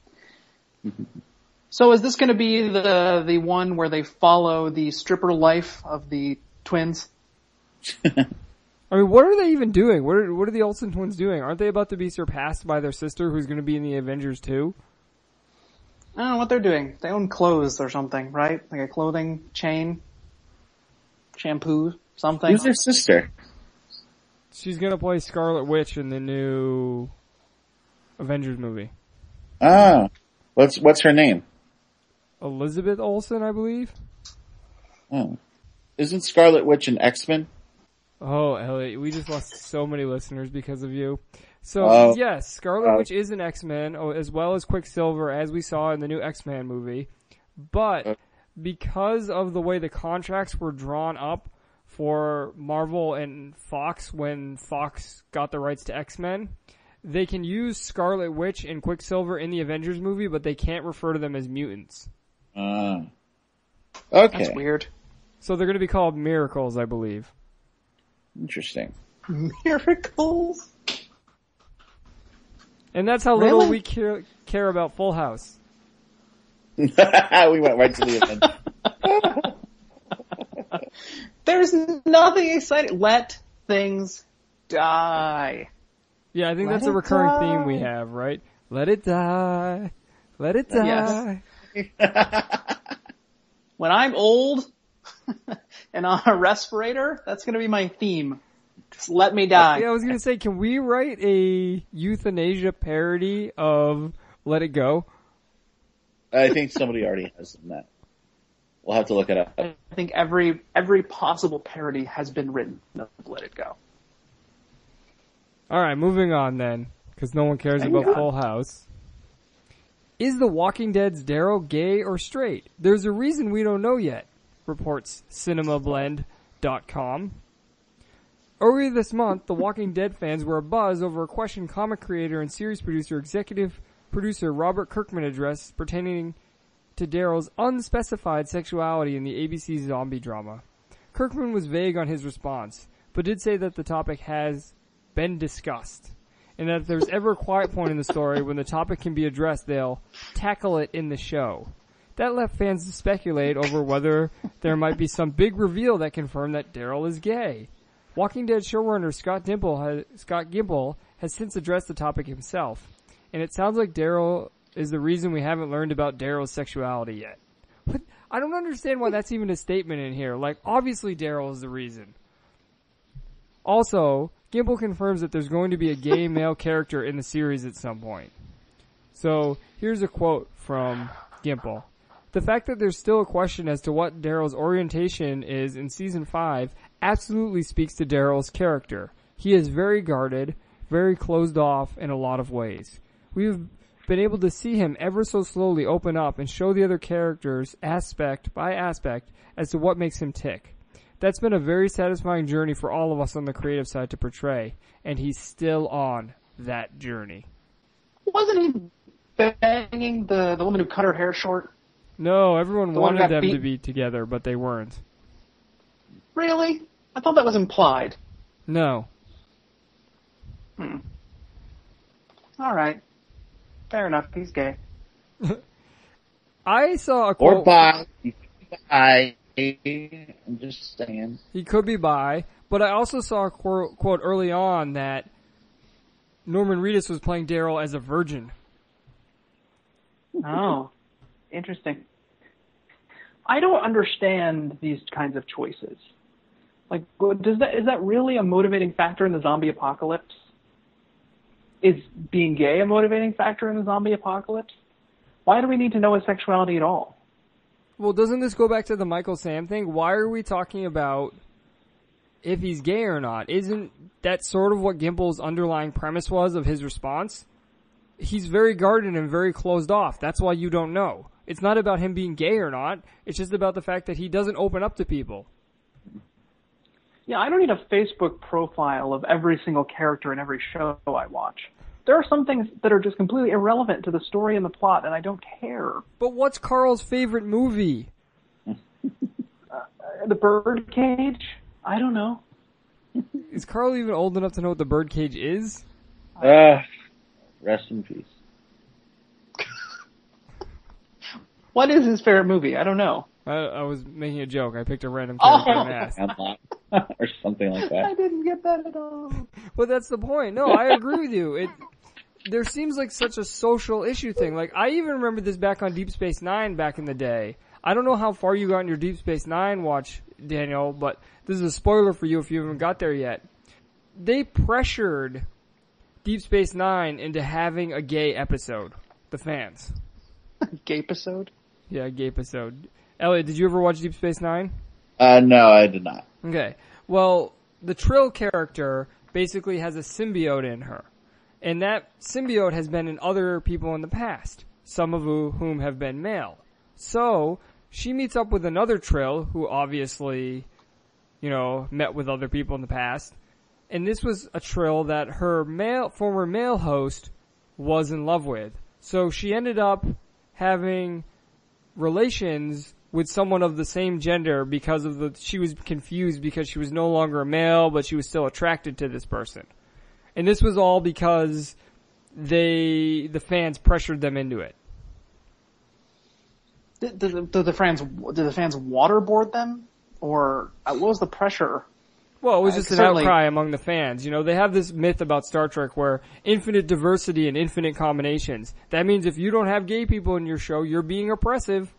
So is this going to be the one where they follow the stripper life of the twins? I mean, what are they even doing? What are the Olsen twins doing? Aren't they about to be surpassed by their sister who's going to be in the Avengers 2? I don't know what they're doing. They own clothes or something, right? Like a clothing chain? Shampoo? Something? Who's their sister? She's going to play Scarlet Witch in the new Avengers movie. Ah. What's her name? Elizabeth Olsen, I believe. Oh. Isn't Scarlet Witch an X-Men? Oh, Elliot, we just lost so many listeners because of you. So, yes, Scarlet Witch is an X-Men, as well as Quicksilver, as we saw in the new X-Men movie. But because of the way the contracts were drawn up for Marvel and Fox when Fox got the rights to X-Men, they can use Scarlet Witch and Quicksilver in the Avengers movie, but they can't refer to them as mutants. Okay. That's weird. So they're going to be called Miracles, I believe. Interesting. Miracles? And that's how little Really? we care about Full House. We went right to the event. There's nothing exciting. Let things die. Yeah, I think Let that's a it recurring die. theme we have, right? Let it die. Let it die. Yes. When I'm old and on a respirator, that's going to be my theme. Just let me die. Yeah, I was going to say, can we write a euthanasia parody of Let It Go? I think somebody already has done that. We'll have to look it up. I think every possible parody has been written. No, let it go. Alright, moving on then, because no one cares about Full House. Is The Walking Dead's Daryl gay or straight? There's a reason we don't know yet, reports CinemaBlend.com. Earlier this month, The Walking Dead fans were abuzz over a question comic creator and series producer, executive producer Robert Kirkman addressed pertaining to Daryl's unspecified sexuality in the ABC zombie drama. Kirkman was vague on his response, but did say that the topic has been discussed, and that if there's ever a quiet point in the story when the topic can be addressed, they'll tackle it in the show. That left fans to speculate over whether there might be some big reveal that confirmed that Daryl is gay. Walking Dead showrunner Scott Gimple has since addressed the topic himself, and it sounds like Daryl is the reason we haven't learned about Daryl's sexuality yet. But I don't understand why that's even a statement in here. Like, obviously Daryl is the reason. Also, Gimple confirms that there's going to be a gay male character in the series at some point. So, here's a quote from Gimple. The fact that there's still a question as to what Daryl's orientation is in Season 5 absolutely speaks to Daryl's character. He is very guarded, very closed off in a lot of ways. We've been able to see him ever so slowly open up and show the other characters aspect by aspect as to what makes him tick. That's been a very satisfying journey for all of us on the creative side to portray, and he's still on that journey. Wasn't he banging the woman who cut her hair short? No, everyone The one wanted got them to beat- be together, but they weren't. Really? I thought that was implied. No. All right. Fair enough. He's gay. I saw a Or quote. bi. I'm just saying. He could be bi, but I also saw a quote early on that Norman Reedus was playing Daryl as a virgin. Oh, interesting. I don't understand these kinds of choices. Like, is that really a motivating factor in the zombie apocalypse? Is being gay a motivating factor in the zombie apocalypse? Why do we need to know his sexuality at all? Well, doesn't this go back to the Michael Sam thing? Why are we talking about if he's gay or not? Isn't that sort of what Gimbel's underlying premise was of his response? He's very guarded and very closed off. That's why you don't know. It's not about him being gay or not. It's just about the fact that he doesn't open up to people. Yeah, I don't need a Facebook profile of every single character in every show I watch. There are some things that are just completely irrelevant to the story and the plot, and I don't care. But what's Carl's favorite movie? The Birdcage? I don't know. Is Carl even old enough to know what the Birdcage is? Rest in peace. What is his favorite movie? I don't know. I was making a joke. I picked a random character and asked. Or something like I that. didn't get that at all. But that's the point. No, I agree with you. There seems like such a social issue thing. Like, I even remember this back on Deep Space Nine back in the day. I don't know how far you got in your Deep Space Nine watch, Daniel, but this is a spoiler for you if you haven't got there yet. They pressured Deep Space Nine into having a gay episode. The fans. Gay episode? Yeah, gay episode. Elliot, did you ever watch Deep Space Nine? No, I did not. Okay. Well, the Trill character basically has a symbiote in her. And that symbiote has been in other people in the past, some of whom have been male. So, she meets up with another Trill who obviously, met with other people in the past. And this was a Trill that her former male host was in love with. So she ended up having relations with someone of the same gender because she was confused because she was no longer a male, but she was still attracted to this person. And this was all because the fans pressured them into it. Did the fans waterboard them? Or what was the pressure? Well, it was just an Certainly. outcry among the fans. They have this myth about Star Trek where infinite diversity and infinite combinations. That means if you don't have gay people in your show, you're being oppressive.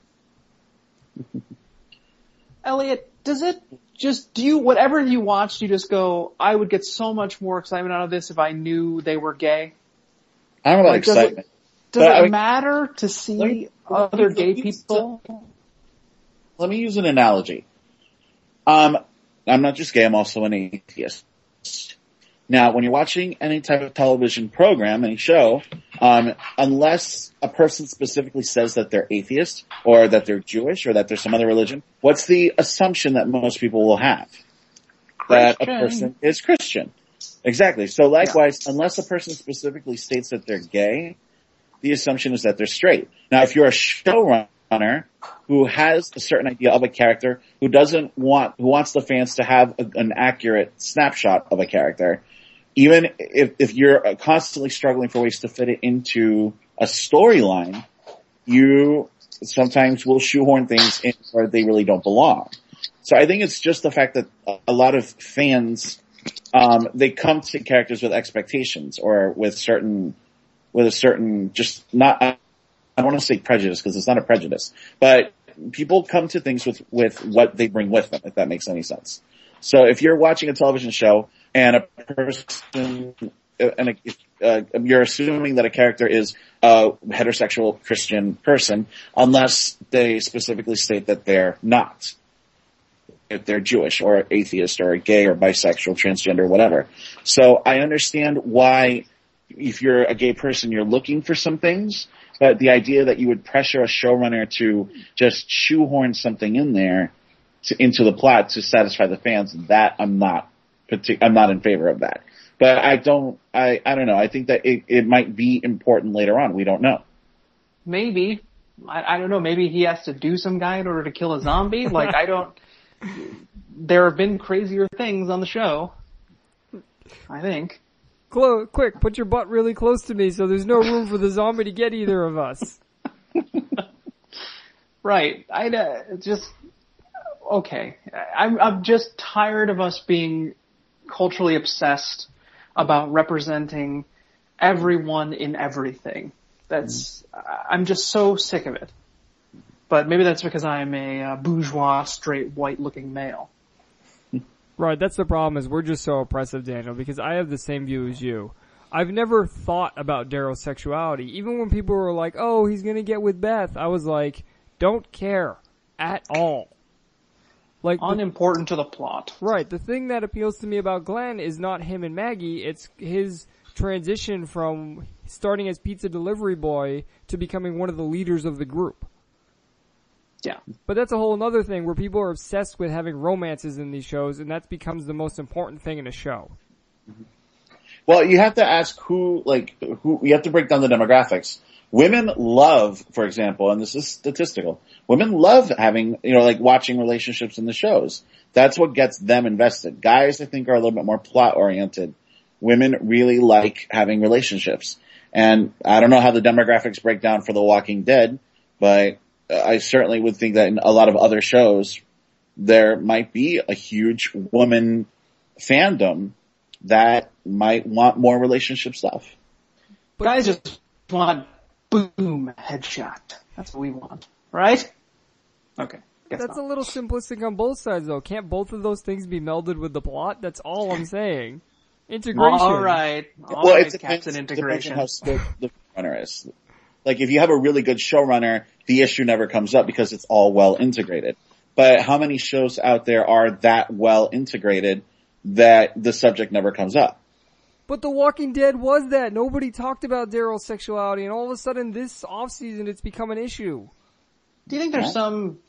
Elliot, whatever you watched, you just go, I would get so much more excitement out of this if I knew they were gay? I don't know about Like, excitement. Does But, it matter to see other gay people? Let me use an analogy. I'm not just gay, I'm also an atheist. Now, when you're watching any type of television program, any show, unless a person specifically says that they're atheist, or that they're Jewish, or that there's some other religion, what's the assumption that most people will have? That a person is Christian. Exactly. So likewise, unless a person specifically states that they're gay, the assumption is that they're straight. Now, if you're a showrunner who has a certain idea of a character, who wants the fans to have an accurate snapshot of a character, even if you're constantly struggling for ways to fit it into a storyline, you sometimes will shoehorn things in where they really don't belong. So I think it's just the fact that a lot of fans, they come to characters with expectations or with a certain, just not, I don't want to say prejudice because it's not a prejudice, but people come to things with what they bring with them, if that makes any sense. So if you're watching a television show and a person, you're assuming that a character is a heterosexual Christian person, unless they specifically state that they're not. If they're Jewish or atheist or gay or bisexual, transgender, whatever. So I understand why, if you're a gay person, you're looking for some things, but the idea that you would pressure a showrunner to just shoehorn something in there into the plot to satisfy the fans, that I'm not in favor of that. But I don't know. I think that it might be important later on. We don't know. Maybe, I don't know, maybe he has to do some guy in order to kill a zombie? Like, there have been crazier things on the show. I think. Quick, put your butt really close to me so there's no room for the zombie to get either of us. Right. Okay. I'm just tired of us being culturally obsessed about representing everyone in everything. I'm just so sick of it. But maybe that's because I'm a bourgeois, straight, white-looking male. Right, that's the problem, is we're just so oppressive, Daniel, because I have the same view as you. I've never thought about Daryl's sexuality. Even when people were like, oh, he's gonna get with Beth, I was like, don't care at all. Like, unimportant to the plot. Right, the thing that appeals to me about Glenn is not him and Maggie, it's his transition from starting as pizza delivery boy to becoming one of the leaders of the group. Yeah. But that's a whole other thing where people are obsessed with having romances in these shows, and that becomes the most important thing in a show. Well, you have to ask who, you have to break down the demographics. Women love, for example, and this is statistical, women love having, watching relationships in the shows. That's what gets them invested. Guys, I think, are a little bit more plot oriented. Women really like having relationships. And I don't know how the demographics break down for The Walking Dead, but I certainly would think that in a lot of other shows, there might be a huge woman fandom that might want more relationship stuff. But guys just want boom headshot. That's what we want, right? Okay. That's a little simplistic on both sides, though. Can't both of those things be melded with the plot? That's all I'm saying. Integration. All right. It depends on integration. How skilled the runner is. Like, if you have a really good showrunner, the issue never comes up because it's all well integrated. But how many shows out there are that well integrated that the subject never comes up? But The Walking Dead was that. Nobody talked about Daryl's sexuality, and all of a sudden this off-season it's become an issue. Do you think there's some,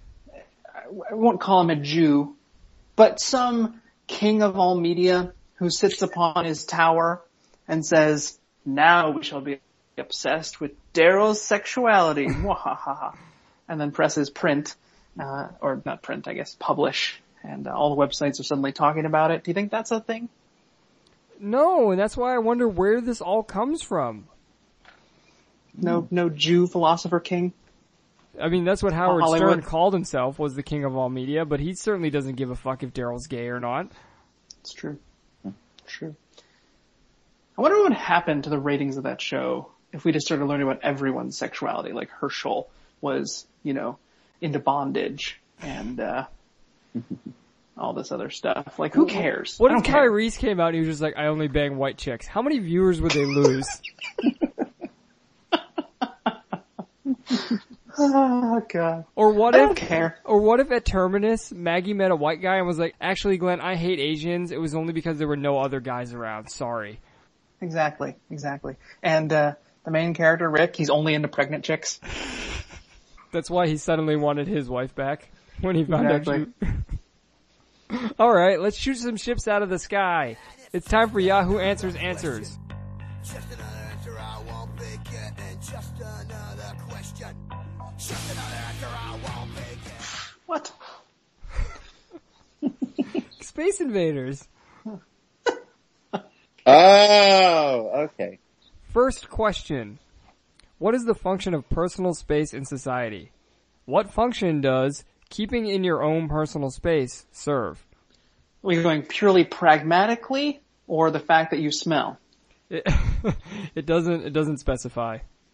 I won't call him a Jew, but some king of all media who sits upon his tower and says, now we shall be obsessed with Daryl's sexuality, and then presses print, or not print, I guess, publish, and all the websites are suddenly talking about it. Do you think that's a thing? No, and that's why I wonder where this all comes from. No Jew philosopher king? I mean, that's what Howard Hollywood. Stern called himself, was the king of all media, but he certainly doesn't give a fuck if Daryl's gay or not. It's true. True. I wonder what would happen to the ratings of that show if we just started learning about everyone's sexuality, like Herschel was, into bondage and all this other stuff. Like, who cares? What if Tyrese came out and he was just like, I only bang white chicks? How many viewers would they lose? Oh, God. Or what I if, don't care. Or what if at Terminus, Maggie met a white guy and was like, actually, Glenn, I hate Asians. It was only because there were no other guys around. Sorry. Exactly. And, the main character, Rick, he's only into pregnant chicks. That's why he suddenly wanted his wife back when he found Exactly. out. Alright, let's shoot some ships out of the sky. It's time for Yahoo Answers Answers. Just another answer I won't pick it, and just another question. Just another answer I won't pick it. What? Space Invaders. Oh, okay. First question. What is the function of personal space in society? What function does keeping in your own personal space serve? Are we going purely pragmatically, or the fact that you smell? It doesn't specify.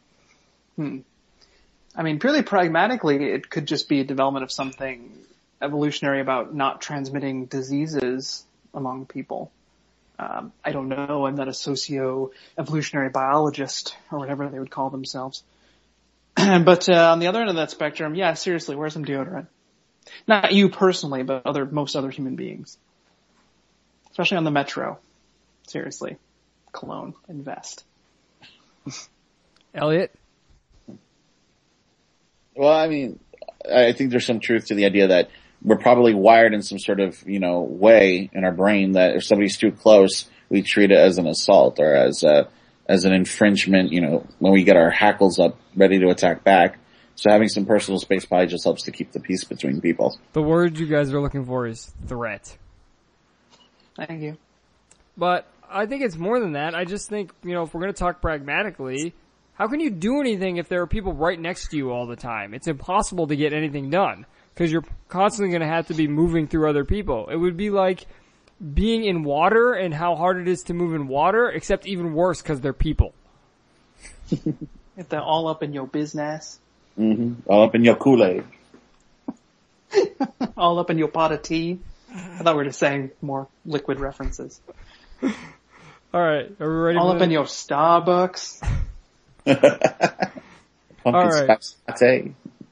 I mean, purely pragmatically, it could just be a development of something evolutionary about not transmitting diseases among people. I don't know. I'm not a socio-evolutionary biologist or whatever they would call themselves. But on the other end of that spectrum, yeah, seriously, wear some deodorant. Not you personally, but most other human beings. Especially on the metro. Seriously. Cologne. Invest. Elliot? Well, I mean, I think there's some truth to the idea that we're probably wired in some sort of, way in our brain that if somebody's too close, we treat it as an assault or as an infringement, when we get our hackles up ready to attack back. So having some personal space probably just helps to keep the peace between people. The word you guys are looking for is threat. Thank you. But I think it's more than that. I just think, if we're going to talk pragmatically, how can you do anything if there are people right next to you all the time? It's impossible to get anything done because you're constantly going to have to be moving through other people. It would be like being in water and how hard it is to move in water, except even worse because they're people. If they're all up in your business. Mm-hmm. All up in your Kool-Aid. All up in your pot of tea. I thought we were just saying more liquid references. All right, are we ready? All up in your Starbucks. Pumpkin All right. spice latte.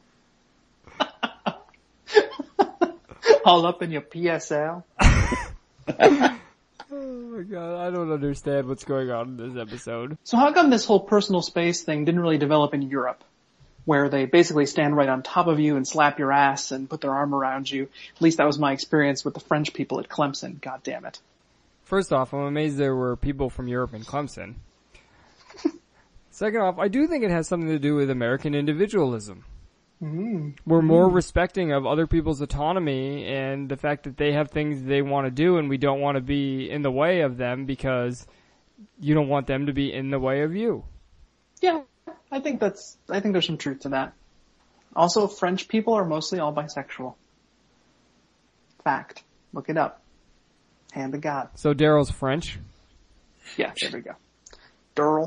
All up in your PSL. Oh my god, I don't understand what's going on in this episode. So how come this whole personal space thing didn't really develop in Europe? Where they basically stand right on top of you and slap your ass and put their arm around you. At least that was my experience with the French people at Clemson. God damn it. First off, I'm amazed there were people from Europe in Clemson. Second off, I do think it has something to do with American individualism. We're more respecting of other people's autonomy and the fact that they have things they want to do and we don't want to be in the way of them because you don't want them to be in the way of you. Yeah, I think there's some truth to that. Also, French people are mostly all bisexual. Fact. Look it up. Hand to God. So Daryl's French? Yeah, there we go. Durl.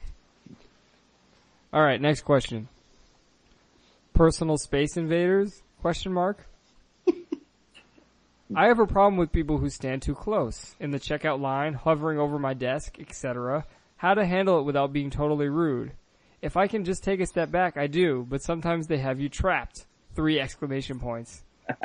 Alright, next question. Personal space invaders? Question mark. I have a problem with people who stand too close, in the checkout line, hovering over my desk, etc. How to handle it without being totally rude. If I can just take a step back, I do, but sometimes they have you trapped. 3 exclamation points.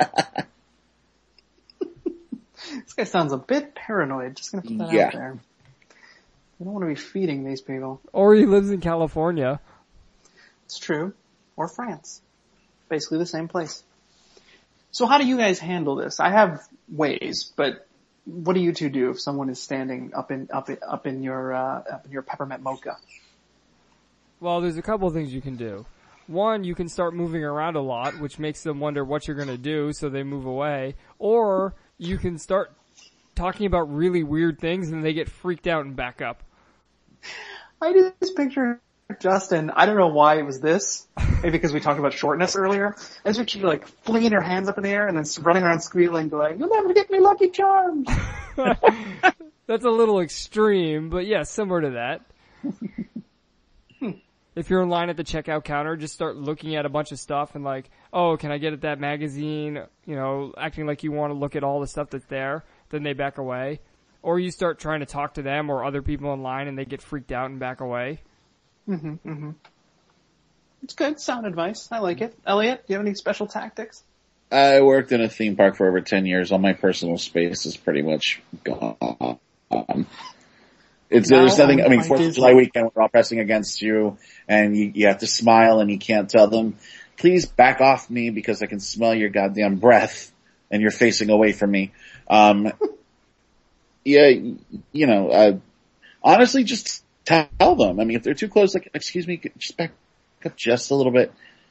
This guy sounds a bit paranoid. Just gonna put that out there. We don't want to be feeding these people. Or he lives in California. It's true. Or France. Basically the same place. So how do you guys handle this? I have ways, but what do you two do if someone is standing up in your peppermint mocha? Well, there's a couple of things you can do. One, you can start moving around a lot, which makes them wonder what you're gonna do, so they move away. Or you can start talking about really weird things and they get freaked out and back up. I just picture Justin, I don't know why it was this. Maybe because we talked about shortness earlier. I just picture you like flinging your hands up in the air and then running around squealing going, "You'll never get me Lucky Charms!" That's a little extreme, but yeah, similar to that. If you're in line at the checkout counter, just start looking at a bunch of stuff and like, oh, can I get at that magazine? Acting like you want to look at all the stuff that's there. Then they back away. Or you start trying to talk to them or other people in line and they get freaked out and back away. It's good. Sound advice. I like it. Elliot, do you have any special tactics? I worked in a theme park for over 10 years. All my personal space is pretty much gone. There's nothing, 4th of July weekend, we're all pressing against you, and you have to smile, and you can't tell them, please back off me because I can smell your goddamn breath, and you're facing away from me. Honestly, just tell them. If they're too close, like, excuse me, just back up just a little bit,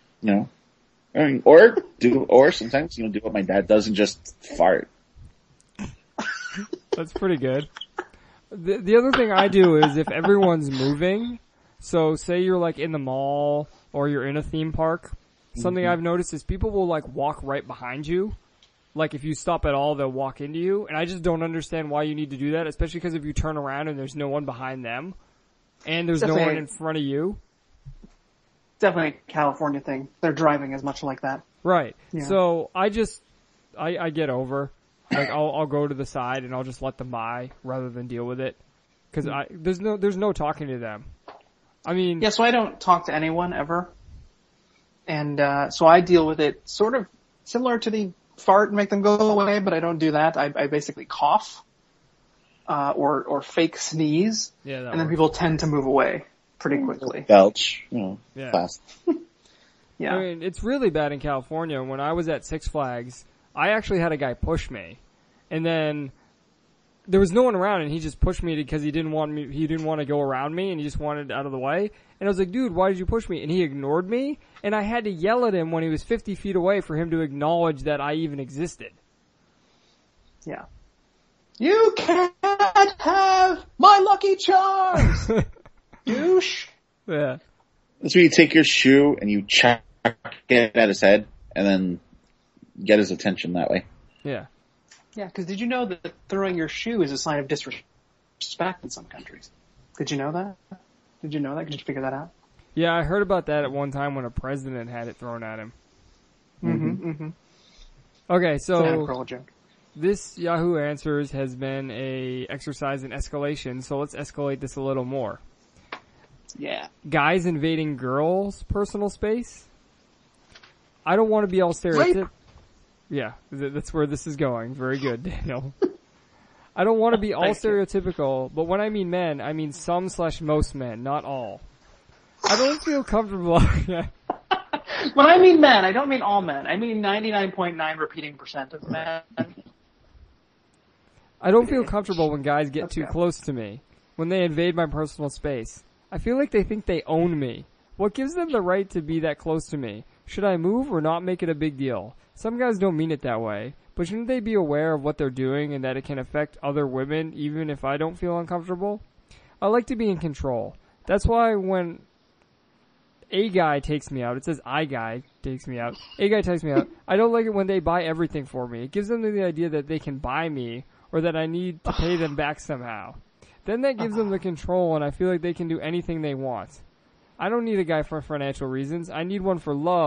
or sometimes, do what my dad does and just fart. That's pretty good. The other thing I do is if everyone's moving, so say you're like in the mall or you're in a theme park, something I've noticed is people will like walk right behind you. Like if you stop at all, they'll walk into you. And I just don't understand why you need to do that, especially because if you turn around and there's no one behind them and there's no one in front of you. Definitely a California thing. They're driving as much like that. Right. Yeah. So I get over. Like I'll go to the side and I'll just let them by rather than deal with it. Cause there's no talking to them. Yeah, so I don't talk to anyone ever. And, so I deal with it sort of similar to the fart and make them go away, but I don't do that. I basically cough, or fake sneeze. Yeah, and then people tend to move away pretty quickly. Belch, fast. Yeah. It's really bad in California. When I was at Six Flags, I actually had a guy push me. And then there was no one around, and he just pushed me because he didn't want to go around me, and he just wanted out of the way. And I was like, dude, why did you push me? And he ignored me, and I had to yell at him when he was 50 feet away for him to acknowledge that I even existed. Yeah. You can't have my Lucky Charms! Douche! Yeah. That's where you take your shoe and you chuck it at his head and then get his attention that way. Yeah. Yeah, because did you know that throwing your shoe is a sign of disrespect in some countries? Did you know that? Did you figure that out? Yeah, I heard about that at one time when a president had it thrown at him. Okay, It's a cruel joke. this Yahoo Answers has been a exercise in escalation, so let's escalate this a little more. Yeah. Guys invading girls' personal space? I don't want to be all stereotypical. Yeah, that's where this is going. Very good, Daniel. I don't want to be all stereotypical, but when I mean men, I mean some/most men, not all. I don't feel comfortable. When I mean men, I don't mean all men. I mean 99.9 repeating % of men. I don't feel comfortable when guys get too close to me, when they invade my personal space. I feel like they think they own me. What gives them the right to be that close to me? Should I move or not make it a big deal? Some guys don't mean it that way, but shouldn't they be aware of what they're doing and that it can affect other women even if I don't feel uncomfortable? I like to be in control. That's why when a guy takes me out, it says I guy takes me out, a guy takes me out, I don't like it when they buy everything for me. It gives them the idea that they can buy me or that I need to pay them back somehow. Then that gives them the control and I feel like they can do anything they want. I don't need a guy for financial reasons. I need one for love! !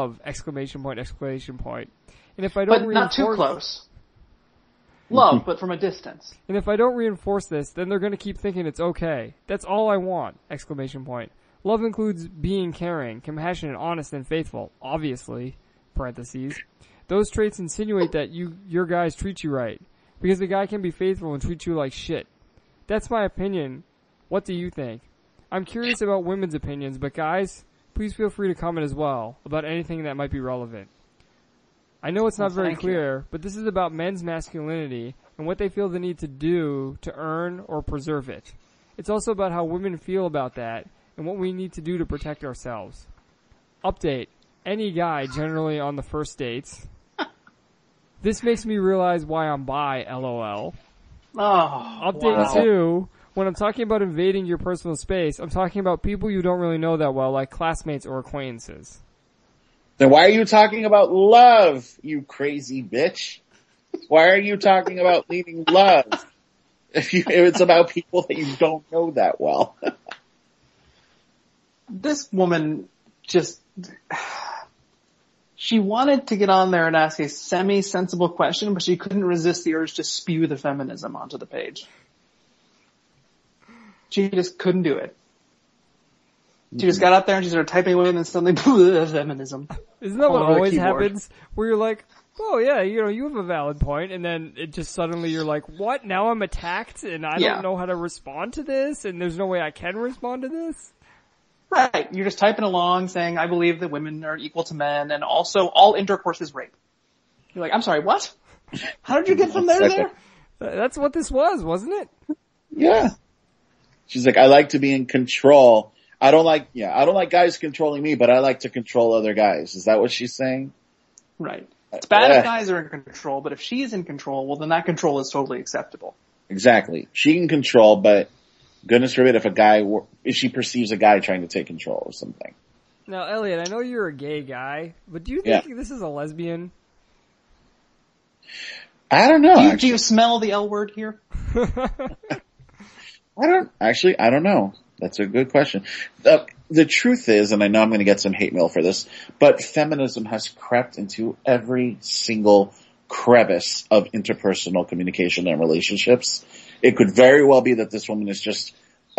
And if I don't But not too close. Love, but from a distance. And if I don't reinforce this, then they're going to keep thinking it's okay. That's all I want! ! Love includes being caring, compassionate, honest, and faithful. Obviously. Parentheses. Those traits insinuate that your guys treat you right. Because the guy can be faithful and treat you like shit. That's my opinion. What do you think? I'm curious about women's opinions, but guys, please feel free to comment as well about anything that might be relevant. I know it's not very clear, but this is about men's masculinity and what they feel the need to do to earn or preserve it. It's also about how women feel about that and what we need to do to protect ourselves. Update. Any guy generally on the first dates. This makes me realize why I'm bi, LOL. Oh, Update 2. When I'm talking about invading your personal space, I'm talking about people you don't really know that well, like classmates or acquaintances. Then why are you talking about love, you crazy bitch? Why are you talking about needing love if it's about people that you don't know that well? This woman just... She wanted to get on there and ask a semi-sensible question, but she couldn't resist the urge to spew the feminism onto the page. She just couldn't do it. She just got out there and she started typing away and then suddenly, feminism. Isn't that what always happens? Where you're like, oh yeah, you have a valid point, and then it just suddenly you're like, what? Now I'm attacked and I don't know how to respond to this, and there's no way I can respond to this? Right. You're just typing along saying, I believe that women are equal to men, and also all intercourse is rape. You're like, I'm sorry, what? How did you get from there to there? That's what this was, wasn't it? Yeah. She's like, I like to be in control. I don't like guys controlling me, but I like to control other guys. Is that what she's saying? Right. It's bad if guys are in control, but if she's in control, well then that control is totally acceptable. Exactly. She can control, but goodness forbid if she perceives a guy trying to take control or something. Now, Elliot, I know you're a gay guy, but do you think this is a lesbian? I don't know. Do you smell the L word here? I don't know. That's a good question. The truth is, and I know I'm going to get some hate mail for this, but feminism has crept into every single crevice of interpersonal communication and relationships. It could very well be that this woman is just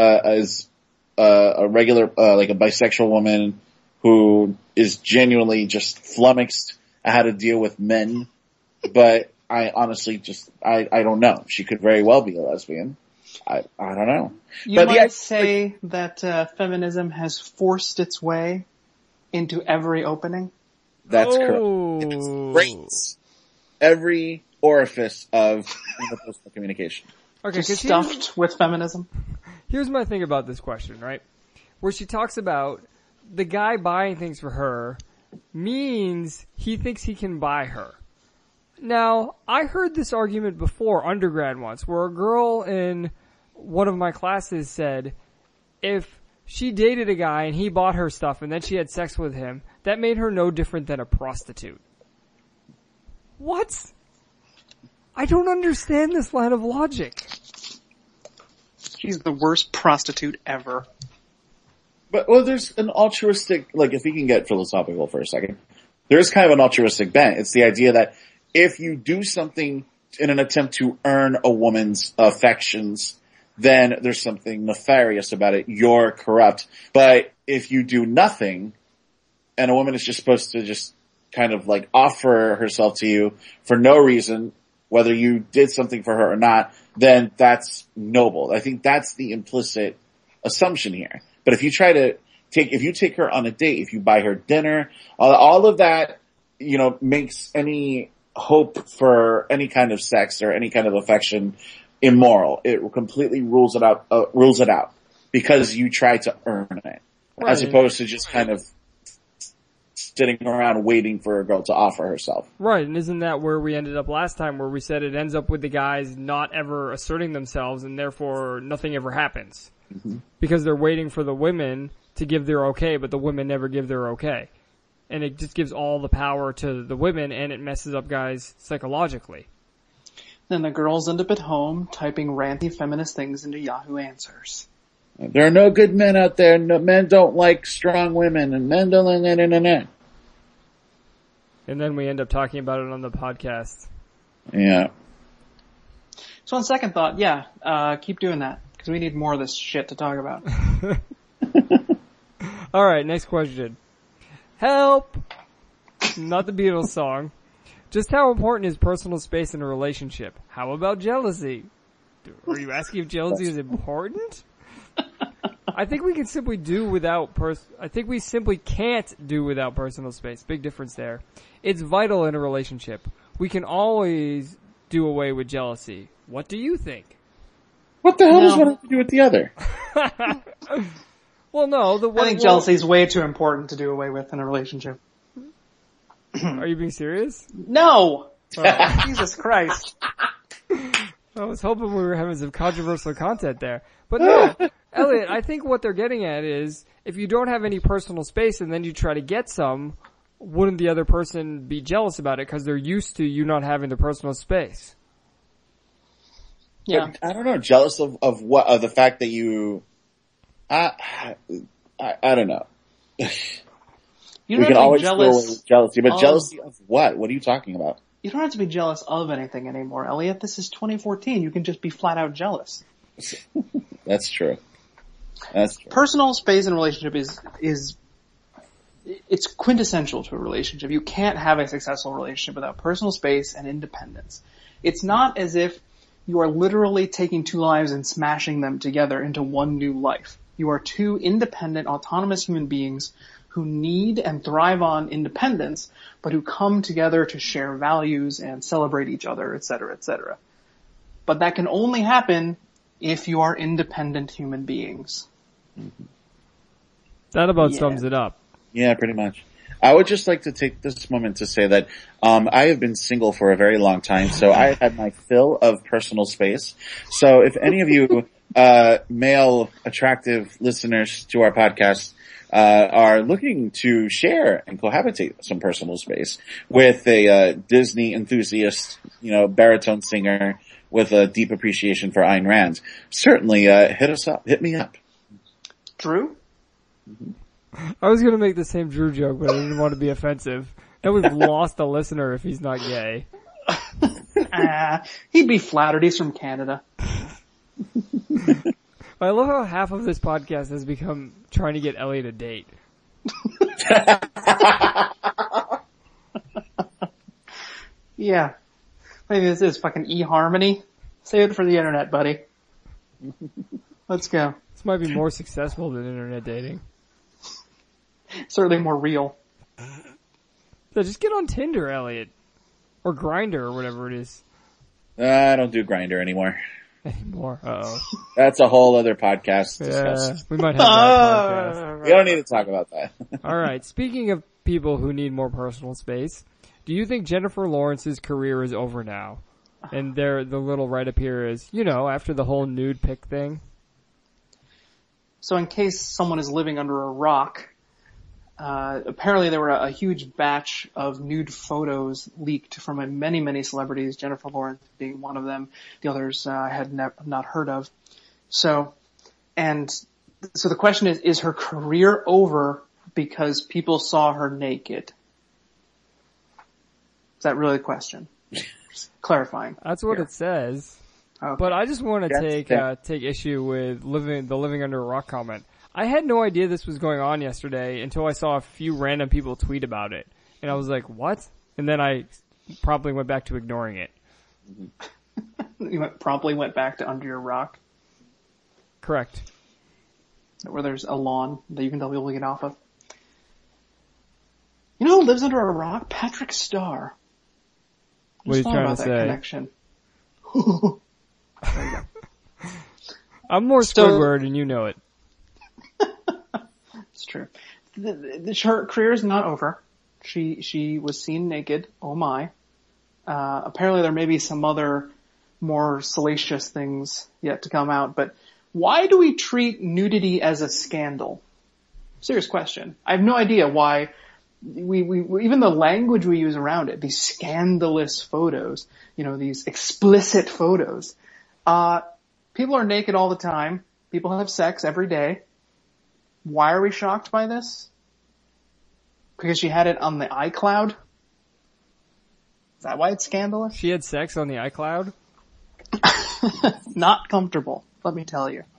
a regular, like a bisexual woman who is genuinely just flummoxed at how to deal with men. But I honestly I don't know. She could very well be a lesbian. I don't know. You might say that feminism has forced its way into every opening? That's correct. It rains every orifice of interpersonal communication. Okay, Just 'cause stuffed with feminism. here's my thing about this question, right? Where she talks about the guy buying things for her means he thinks he can buy her. Now, I heard this argument before undergrad once, where a girl in one of my classes said if she dated a guy and he bought her stuff and then she had sex with him, that made her no different than a prostitute. What? I don't understand this line of logic. She's the worst prostitute ever. But, well, there's an altruistic, like, if we can get philosophical for a second, there's kind of an altruistic bent. It's the idea that if you do something in an attempt to earn a woman's affections, then there's something nefarious about it. You're corrupt. But if you do nothing, and a woman is just supposed to just kind of like offer herself to you for no reason, whether you did something for her or not, then that's noble. I think that's the implicit assumption here. But if you take her on a date, if you buy her dinner, all of that, makes any hope for any kind of sex or any kind of affection immoral. It completely rules it out because you try to earn it, right, as opposed to just kind of sitting around waiting for a girl to offer herself. Right, and isn't that where we ended up last time, where we said it ends up with the guys not ever asserting themselves and therefore nothing ever happens? Mm-hmm. Because they're waiting for the women to give their okay, but the women never give their okay. And it just gives all the power to the women, and it messes up guys psychologically. Then the girls end up at home typing ranty feminist things into Yahoo Answers. There are no good men out there. No, men don't like strong women, and men don't like. And then we end up talking about it on the podcast. Yeah. So on second thought, keep doing that, because we need more of this shit to talk about. Alright, next question. Help! Not the Beatles song. Just how important is personal space in a relationship? How about jealousy? Are you asking if jealousy is important? I think we can simply do without I think we simply can't do without personal space. Big difference there. It's vital in a relationship. We can always do away with jealousy. What do you think? What the hell does one have to do with the other? Well, no. I think jealousy is way too important to do away with in a relationship. Are you being serious? No! Oh. Jesus Christ. I was hoping we were having some controversial content there. But no, Elliot, I think what they're getting at is, if you don't have any personal space and then you try to get some, wouldn't the other person be jealous about it because they're used to you not having the personal space? Yeah. But I don't know, jealous of what? Of the fact that you... I don't know. You we don't can have to be always jealous feel jealousy, but jealousy of what? What are you talking about? You don't have to be jealous of anything anymore, Elliot. This is 2014. You can just be flat out jealous. That's true. That's true. Personal space in a relationship is it's quintessential to a relationship. You can't have a successful relationship without personal space and independence. It's not as if you are literally taking two lives and smashing them together into one new life. You are two independent, autonomous human beings who need and thrive on independence, but who come together to share values and celebrate each other, etc., etc. But that can only happen if you are independent human beings. That about sums it up. Yeah, pretty much. I would just like to take this moment to say that I have been single for a very long time, so I had my fill of personal space. So if any of you male attractive listeners to our podcast are looking to share and cohabitate some personal space with a Disney enthusiast, baritone singer with a deep appreciation for Ayn Rand, certainly hit me up. Drew? Mm-hmm. I was going to make the same Drew joke, but I didn't want to be offensive. And we've lost a listener if he's not gay. He'd be flattered. He's from Canada. I love how half of this podcast has become trying to get Elliot a date. Yeah. Maybe this is fucking eHarmony. Save it for the internet, buddy. Let's go. This might be more successful than internet dating. Certainly more real. So just get on Tinder, Elliot. Or Grindr, or whatever it is. I don't do Grindr anymore. anymore. Uh-oh. That's a whole other podcast discussion. Yeah, we might have that podcast. We don't need to talk about that. Alright, speaking of people who need more personal space, do you think Jennifer Lawrence's career is over now? And the little write-up here is, after the whole nude pic thing. So in case someone is living under a rock, apparently there were a huge batch of nude photos leaked from many, many celebrities, Jennifer Lawrence being one of them. The others I had not heard of. So the question is her career over because people saw her naked? Is that really the question? Just clarifying. That's what it says. Okay. But I just want to take issue with the living under a rock comment. I had no idea this was going on yesterday until I saw a few random people tweet about it. And I was like, what? And then I promptly went back to ignoring it. You promptly went back to under your rock? Correct. Where there's a lawn that you can tell people to get off of. You know who lives under a rock? Patrick Starr. What are you trying to say? Connection. There you go. I'm more Squidward and you know it. It's true. Her career is not over. She was seen naked. Oh my. Apparently there may be some other more salacious things yet to come out, but why do we treat nudity as a scandal? Serious question. I have no idea why we even the language we use around it, these scandalous photos, these explicit photos. People are naked all the time. People have sex every day. Why are we shocked by this? Because she had it on the iCloud? Is that why it's scandalous? She had sex on the iCloud? Not comfortable, let me tell you.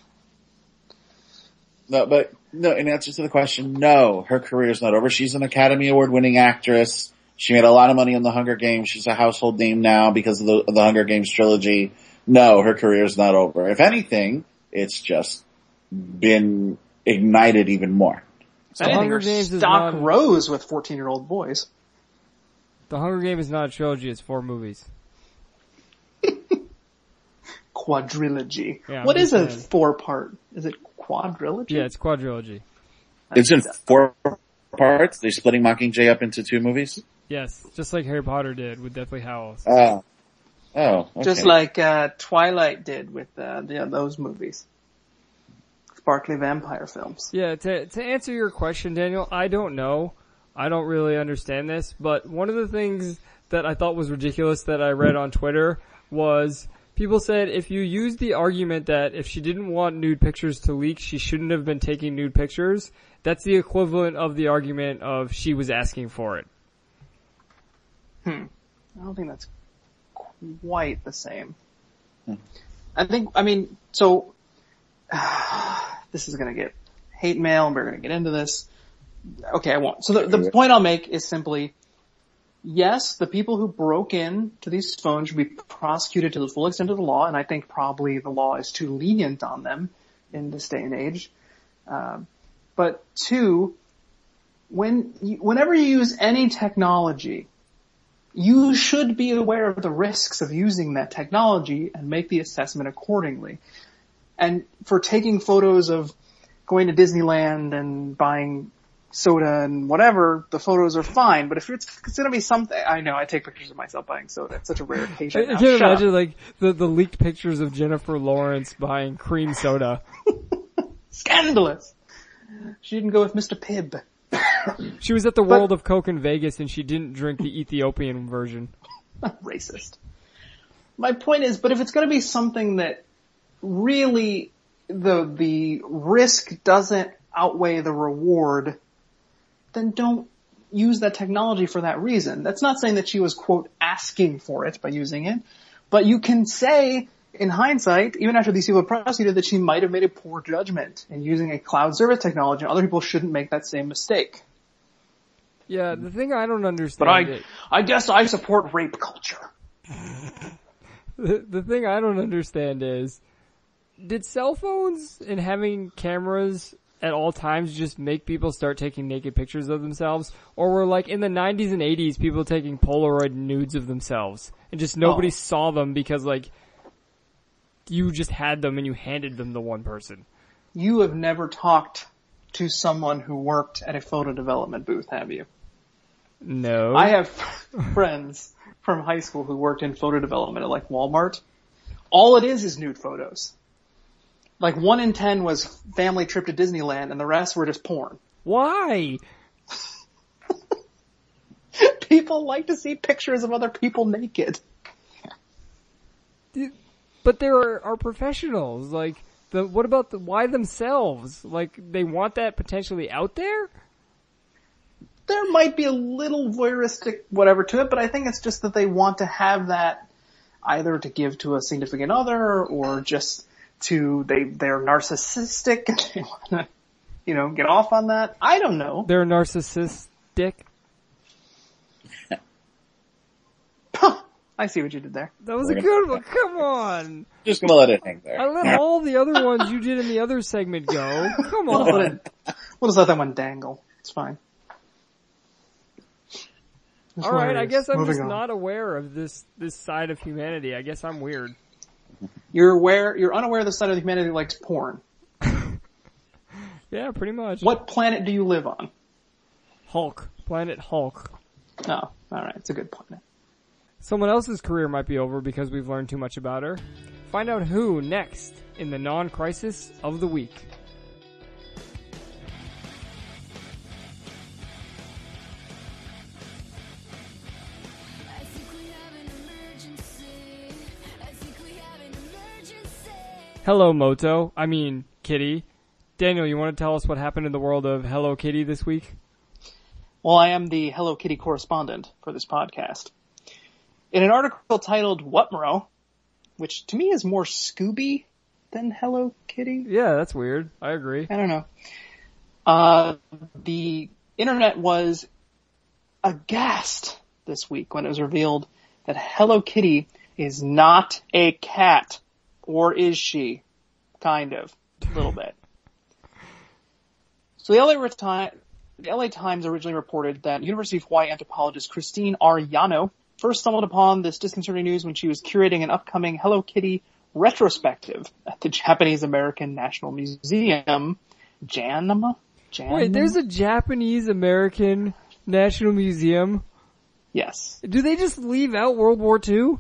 No, in answer to the question, no, her career is not over. She's an Academy Award winning actress. She made a lot of money on the Hunger Games. She's a household name now because of the Hunger Games trilogy. No, her career is not over. If anything, it's just been ignited even more. If anything, her stock rose with 14-year-old boys. The Hunger Games is not a trilogy, it's 4 movies. Quadrilogy. Yeah, what is a 4-part? Is it quadrilogy? Yeah, it's quadrilogy. It's in 4 parts? They're splitting Mockingjay up into 2 movies? Yes, just like Harry Potter did with Deathly Hallows. Oh, okay. Just like Twilight did with those movies. Sparkly vampire films. Yeah, to answer your question, Daniel, I don't know. I don't really understand this, but one of the things that I thought was ridiculous that I read on Twitter was people said if you use the argument that if she didn't want nude pictures to leak, she shouldn't have been taking nude pictures, that's the equivalent of the argument of she was asking for it. I don't think that's quite the same. This is gonna get hate mail and we're gonna get into this. Okay, I won't. So the point I'll make is simply, yes, the people who broke in to these phones should be prosecuted to the full extent of the law, and I think probably the law is too lenient on them in this day and age. But 2, whenever you use any technology, you should be aware of the risks of using that technology and make the assessment accordingly. And for taking photos of going to Disneyland and buying soda and whatever, the photos are fine. But if it's going to be something, I know I take pictures of myself buying soda. It's such a rare occasion. I can't imagine like the leaked pictures of Jennifer Lawrence buying cream soda. Scandalous. She didn't go with Mr. Pibb. She was at the World of Coke in Vegas and she didn't drink the Ethiopian version. Racist. My point is, but if it's going to be something that really the risk doesn't outweigh the reward, then don't use that technology for that reason. That's not saying that she was, quote, asking for it by using it, but you can say, in hindsight, even after these people are prosecuted, that she might have made a poor judgment in using a cloud service technology, and other people shouldn't make that same mistake. Yeah, the thing I don't understand... But I guess I support rape culture. The thing I don't understand is, did cell phones and having cameras at all times just make people start taking naked pictures of themselves? Or were like in the 90s and 80s people taking Polaroid nudes of themselves and just nobody saw them because like you just had them and you handed them to one person. You have never talked to someone who worked at a photo development booth, have you? No. I have friends from high school who worked in photo development at like Walmart. All it is nude photos. Like 1 in 10 was family trip to Disneyland and the rest were just porn. Why? People like to see pictures of other people naked. But there are professionals. Like, what about why themselves? Like, they want that potentially out there? There might be a little voyeuristic whatever to it, but I think it's just that they want to have that either to give to a significant other or just they're narcissistic and they want to, get off on that. I don't know. They're narcissistic? I see what you did there. That was a good one. Come on. Just gonna let it hang there. I let all the other ones you did in the other segment go. Come on. We'll just let that one dangle. It's fine. It's All right, I hilarious. guess I'm Moving just on. not aware of this side of humanity. I guess I'm weird. You're unaware of the side of humanity that likes porn. Yeah, pretty much. What planet do you live on? Hulk. Planet Hulk. Oh, alright, it's a good planet. Someone else's career might be over because we've learned too much about her. Find out who next in the non-crisis of the week. I think we have an emergency. I think we have an emergency. Hello, Moto. I mean, Kitty. Daniel, you want to tell us what happened in the world of Hello Kitty this week? Well, I am the Hello Kitty correspondent for this podcast. In an article titled Whatmero, which to me is more Scooby than Hello Kitty. Yeah, that's weird. I agree. I don't know. The internet was aghast this week when it was revealed that Hello Kitty is not a cat. Or is she? Kind of. A little bit. So the LA Times originally reported that University of Hawaii anthropologist Christine R. Yano first stumbled upon this disconcerting news when she was curating an upcoming Hello Kitty retrospective at the Japanese American National Museum. JANM? Wait, there's a Japanese American National Museum? Yes. Do they just leave out World War II?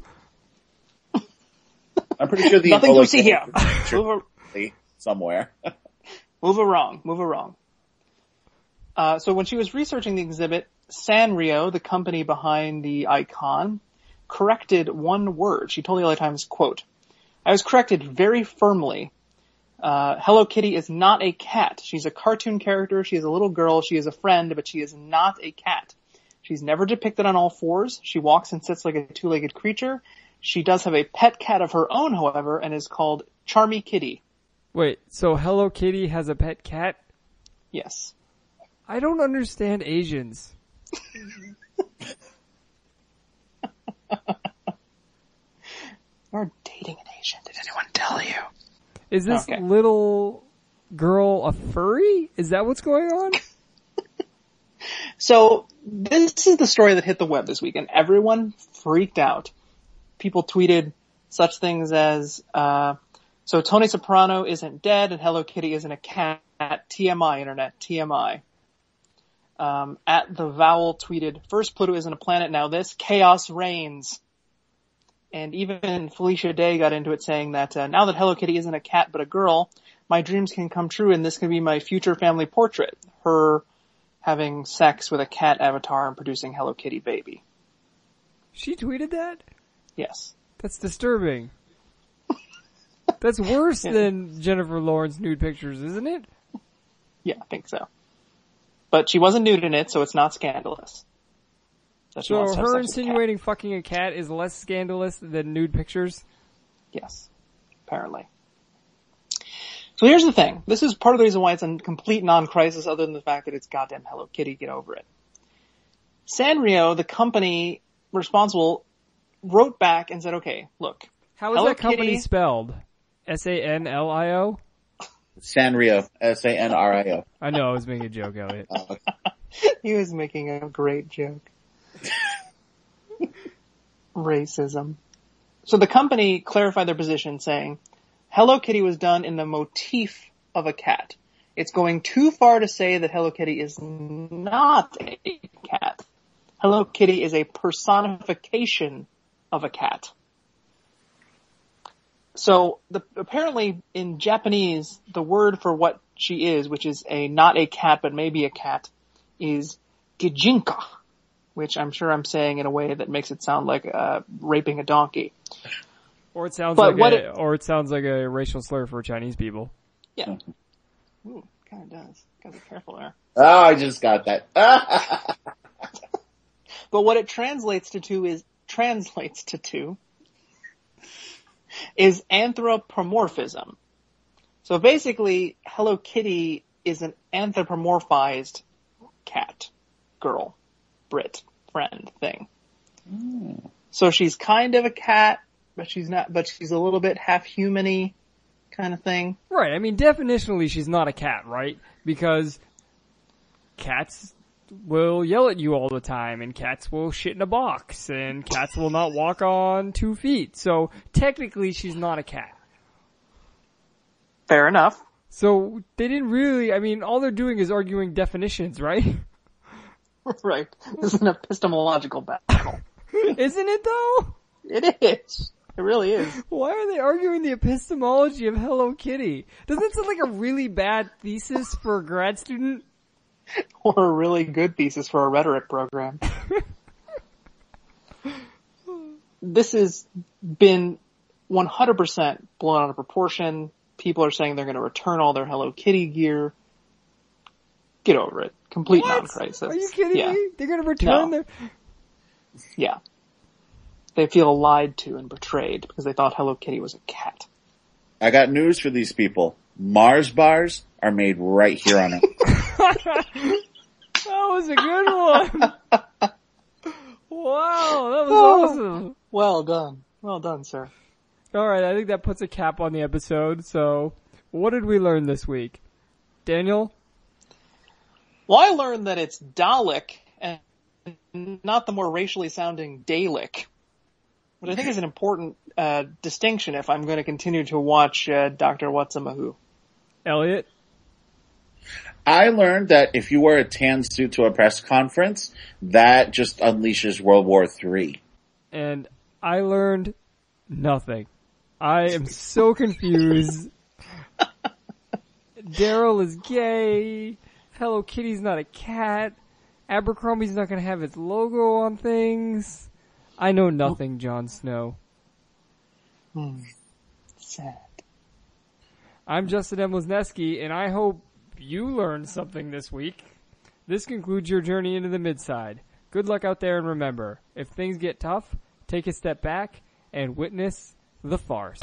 I'm pretty sure the Nothing to see here. somewhere. Move it wrong. So when she was researching the exhibit, Sanrio, the company behind the icon, corrected one word. She told the LA Times, quote, "I was corrected very firmly. Hello Kitty is not a cat. She's a cartoon character. She is a little girl. She is a friend, but she is not a cat. She's never depicted on all fours. She walks and sits like a two-legged creature. She does have a pet cat of her own, however, and is called Charmy Kitty." Wait, so Hello Kitty has a pet cat? Yes. I don't understand Asians. You're dating an Asian. Did anyone tell you? Is this Okay. little girl a furry? Is that what's going on? So this is the story that hit the web this week, and everyone freaked out. People tweeted such things as, so Tony Soprano isn't dead and Hello Kitty isn't a cat. TMI, internet, TMI. At the Vowel tweeted, "First Pluto isn't a planet, now this. Chaos reigns." And even Felicia Day got into it saying that, now that Hello Kitty isn't a cat but a girl, my dreams can come true and this can be my future family portrait. Her having sex with a cat avatar and producing Hello Kitty baby. She tweeted that? Yes. That's disturbing. That's worse than Jennifer Lawrence nude pictures, isn't it? Yeah, I think so. But she wasn't nude in it, so it's not scandalous. That she So wants to have her sex with a cat. insinuating fucking a cat is less scandalous than nude pictures? Yes, apparently. So here's the thing. This is part of the reason why it's a complete non-crisis other than the fact that it's goddamn Hello Kitty. Get over it. Sanrio, the company responsible, wrote back and said, okay, look. How is Hello that company Kitty- spelled? Sanlio? Sanrio. Sanrio. I know, I was making a joke, Elliot. He was making a great joke. Racism. So the company clarified their position saying, Hello Kitty was done in the motif of a cat. It's going too far to say that Hello Kitty is not a cat. Hello Kitty is a personification of a cat. So apparently in Japanese, the word for what she is, which is not a cat but maybe a cat, is gijinka, which I'm sure I'm saying in a way that makes it sound like raping a donkey. Or it sounds But or it sounds like a racial slur for Chinese people. Yeah. Ooh, kind of does. Gotta be careful there. Oh, I just got that. But what it translates to is anthropomorphism. So basically, Hello Kitty is an anthropomorphized cat, girl, Brit, friend thing. So she's kind of a cat, but she's not, but she's a little bit half human-y kind of thing. Right, I mean, definitionally she's not a cat, right? Because cats will yell at you all the time, and cats will shit in a box, and cats will not walk on 2 feet. So technically she's not a cat. Fair enough. So they didn't really, I mean, all they're doing is arguing definitions, right? Right. This is an epistemological battle. Isn't it though? It is. It really is. Why are they arguing the epistemology of Hello Kitty? Doesn't it sound like a really bad thesis for a grad student? Or a really good thesis for a rhetoric program. This has been 100% blown out of proportion. People are saying they're going to return all their Hello Kitty gear. Get over it. Complete What? non-crisis. Are you kidding Yeah. me? They're going to return No. their... Yeah. They feel lied to and betrayed because they thought Hello Kitty was a cat. I got news for these people. Mars bars are made right here on Earth. That was a good one. Wow, that was awesome. Well done. Well done, sir. Alright, I think that puts a cap on the episode. So, what did we learn this week? Daniel? Well, I learned that it's Dalek and not the more racially sounding Dalek, which I think is an important distinction if I'm going to continue to watch Dr. Whatsamahu. Elliot? I learned that if you wear a tan suit to a press conference, that just unleashes World War III. And I learned nothing. I am so confused. Daryl is gay. Hello Kitty's not a cat. Abercrombie's not going to have its logo on things. I know nothing, Jon Snow. Sad. I'm Justin M. Wisniewski, and I hope you learned something this week. This concludes your journey into the midside. Good luck out there, and remember, if things get tough, take a step back and witness the farce.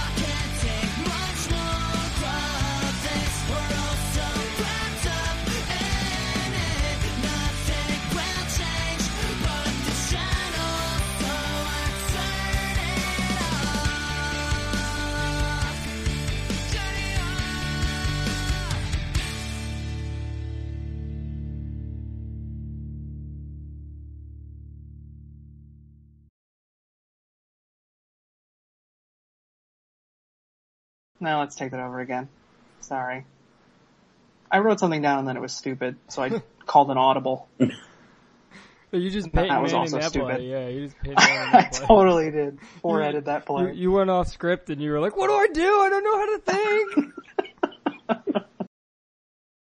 Now let's take that over again. Sorry. I wrote something down and then it was stupid, so I called an audible. You just That paid was man also in that stupid. play. Yeah, you just paid man in I that play. totally did. Four-headed that play. You went off script and you were like, what do? I don't know how to think.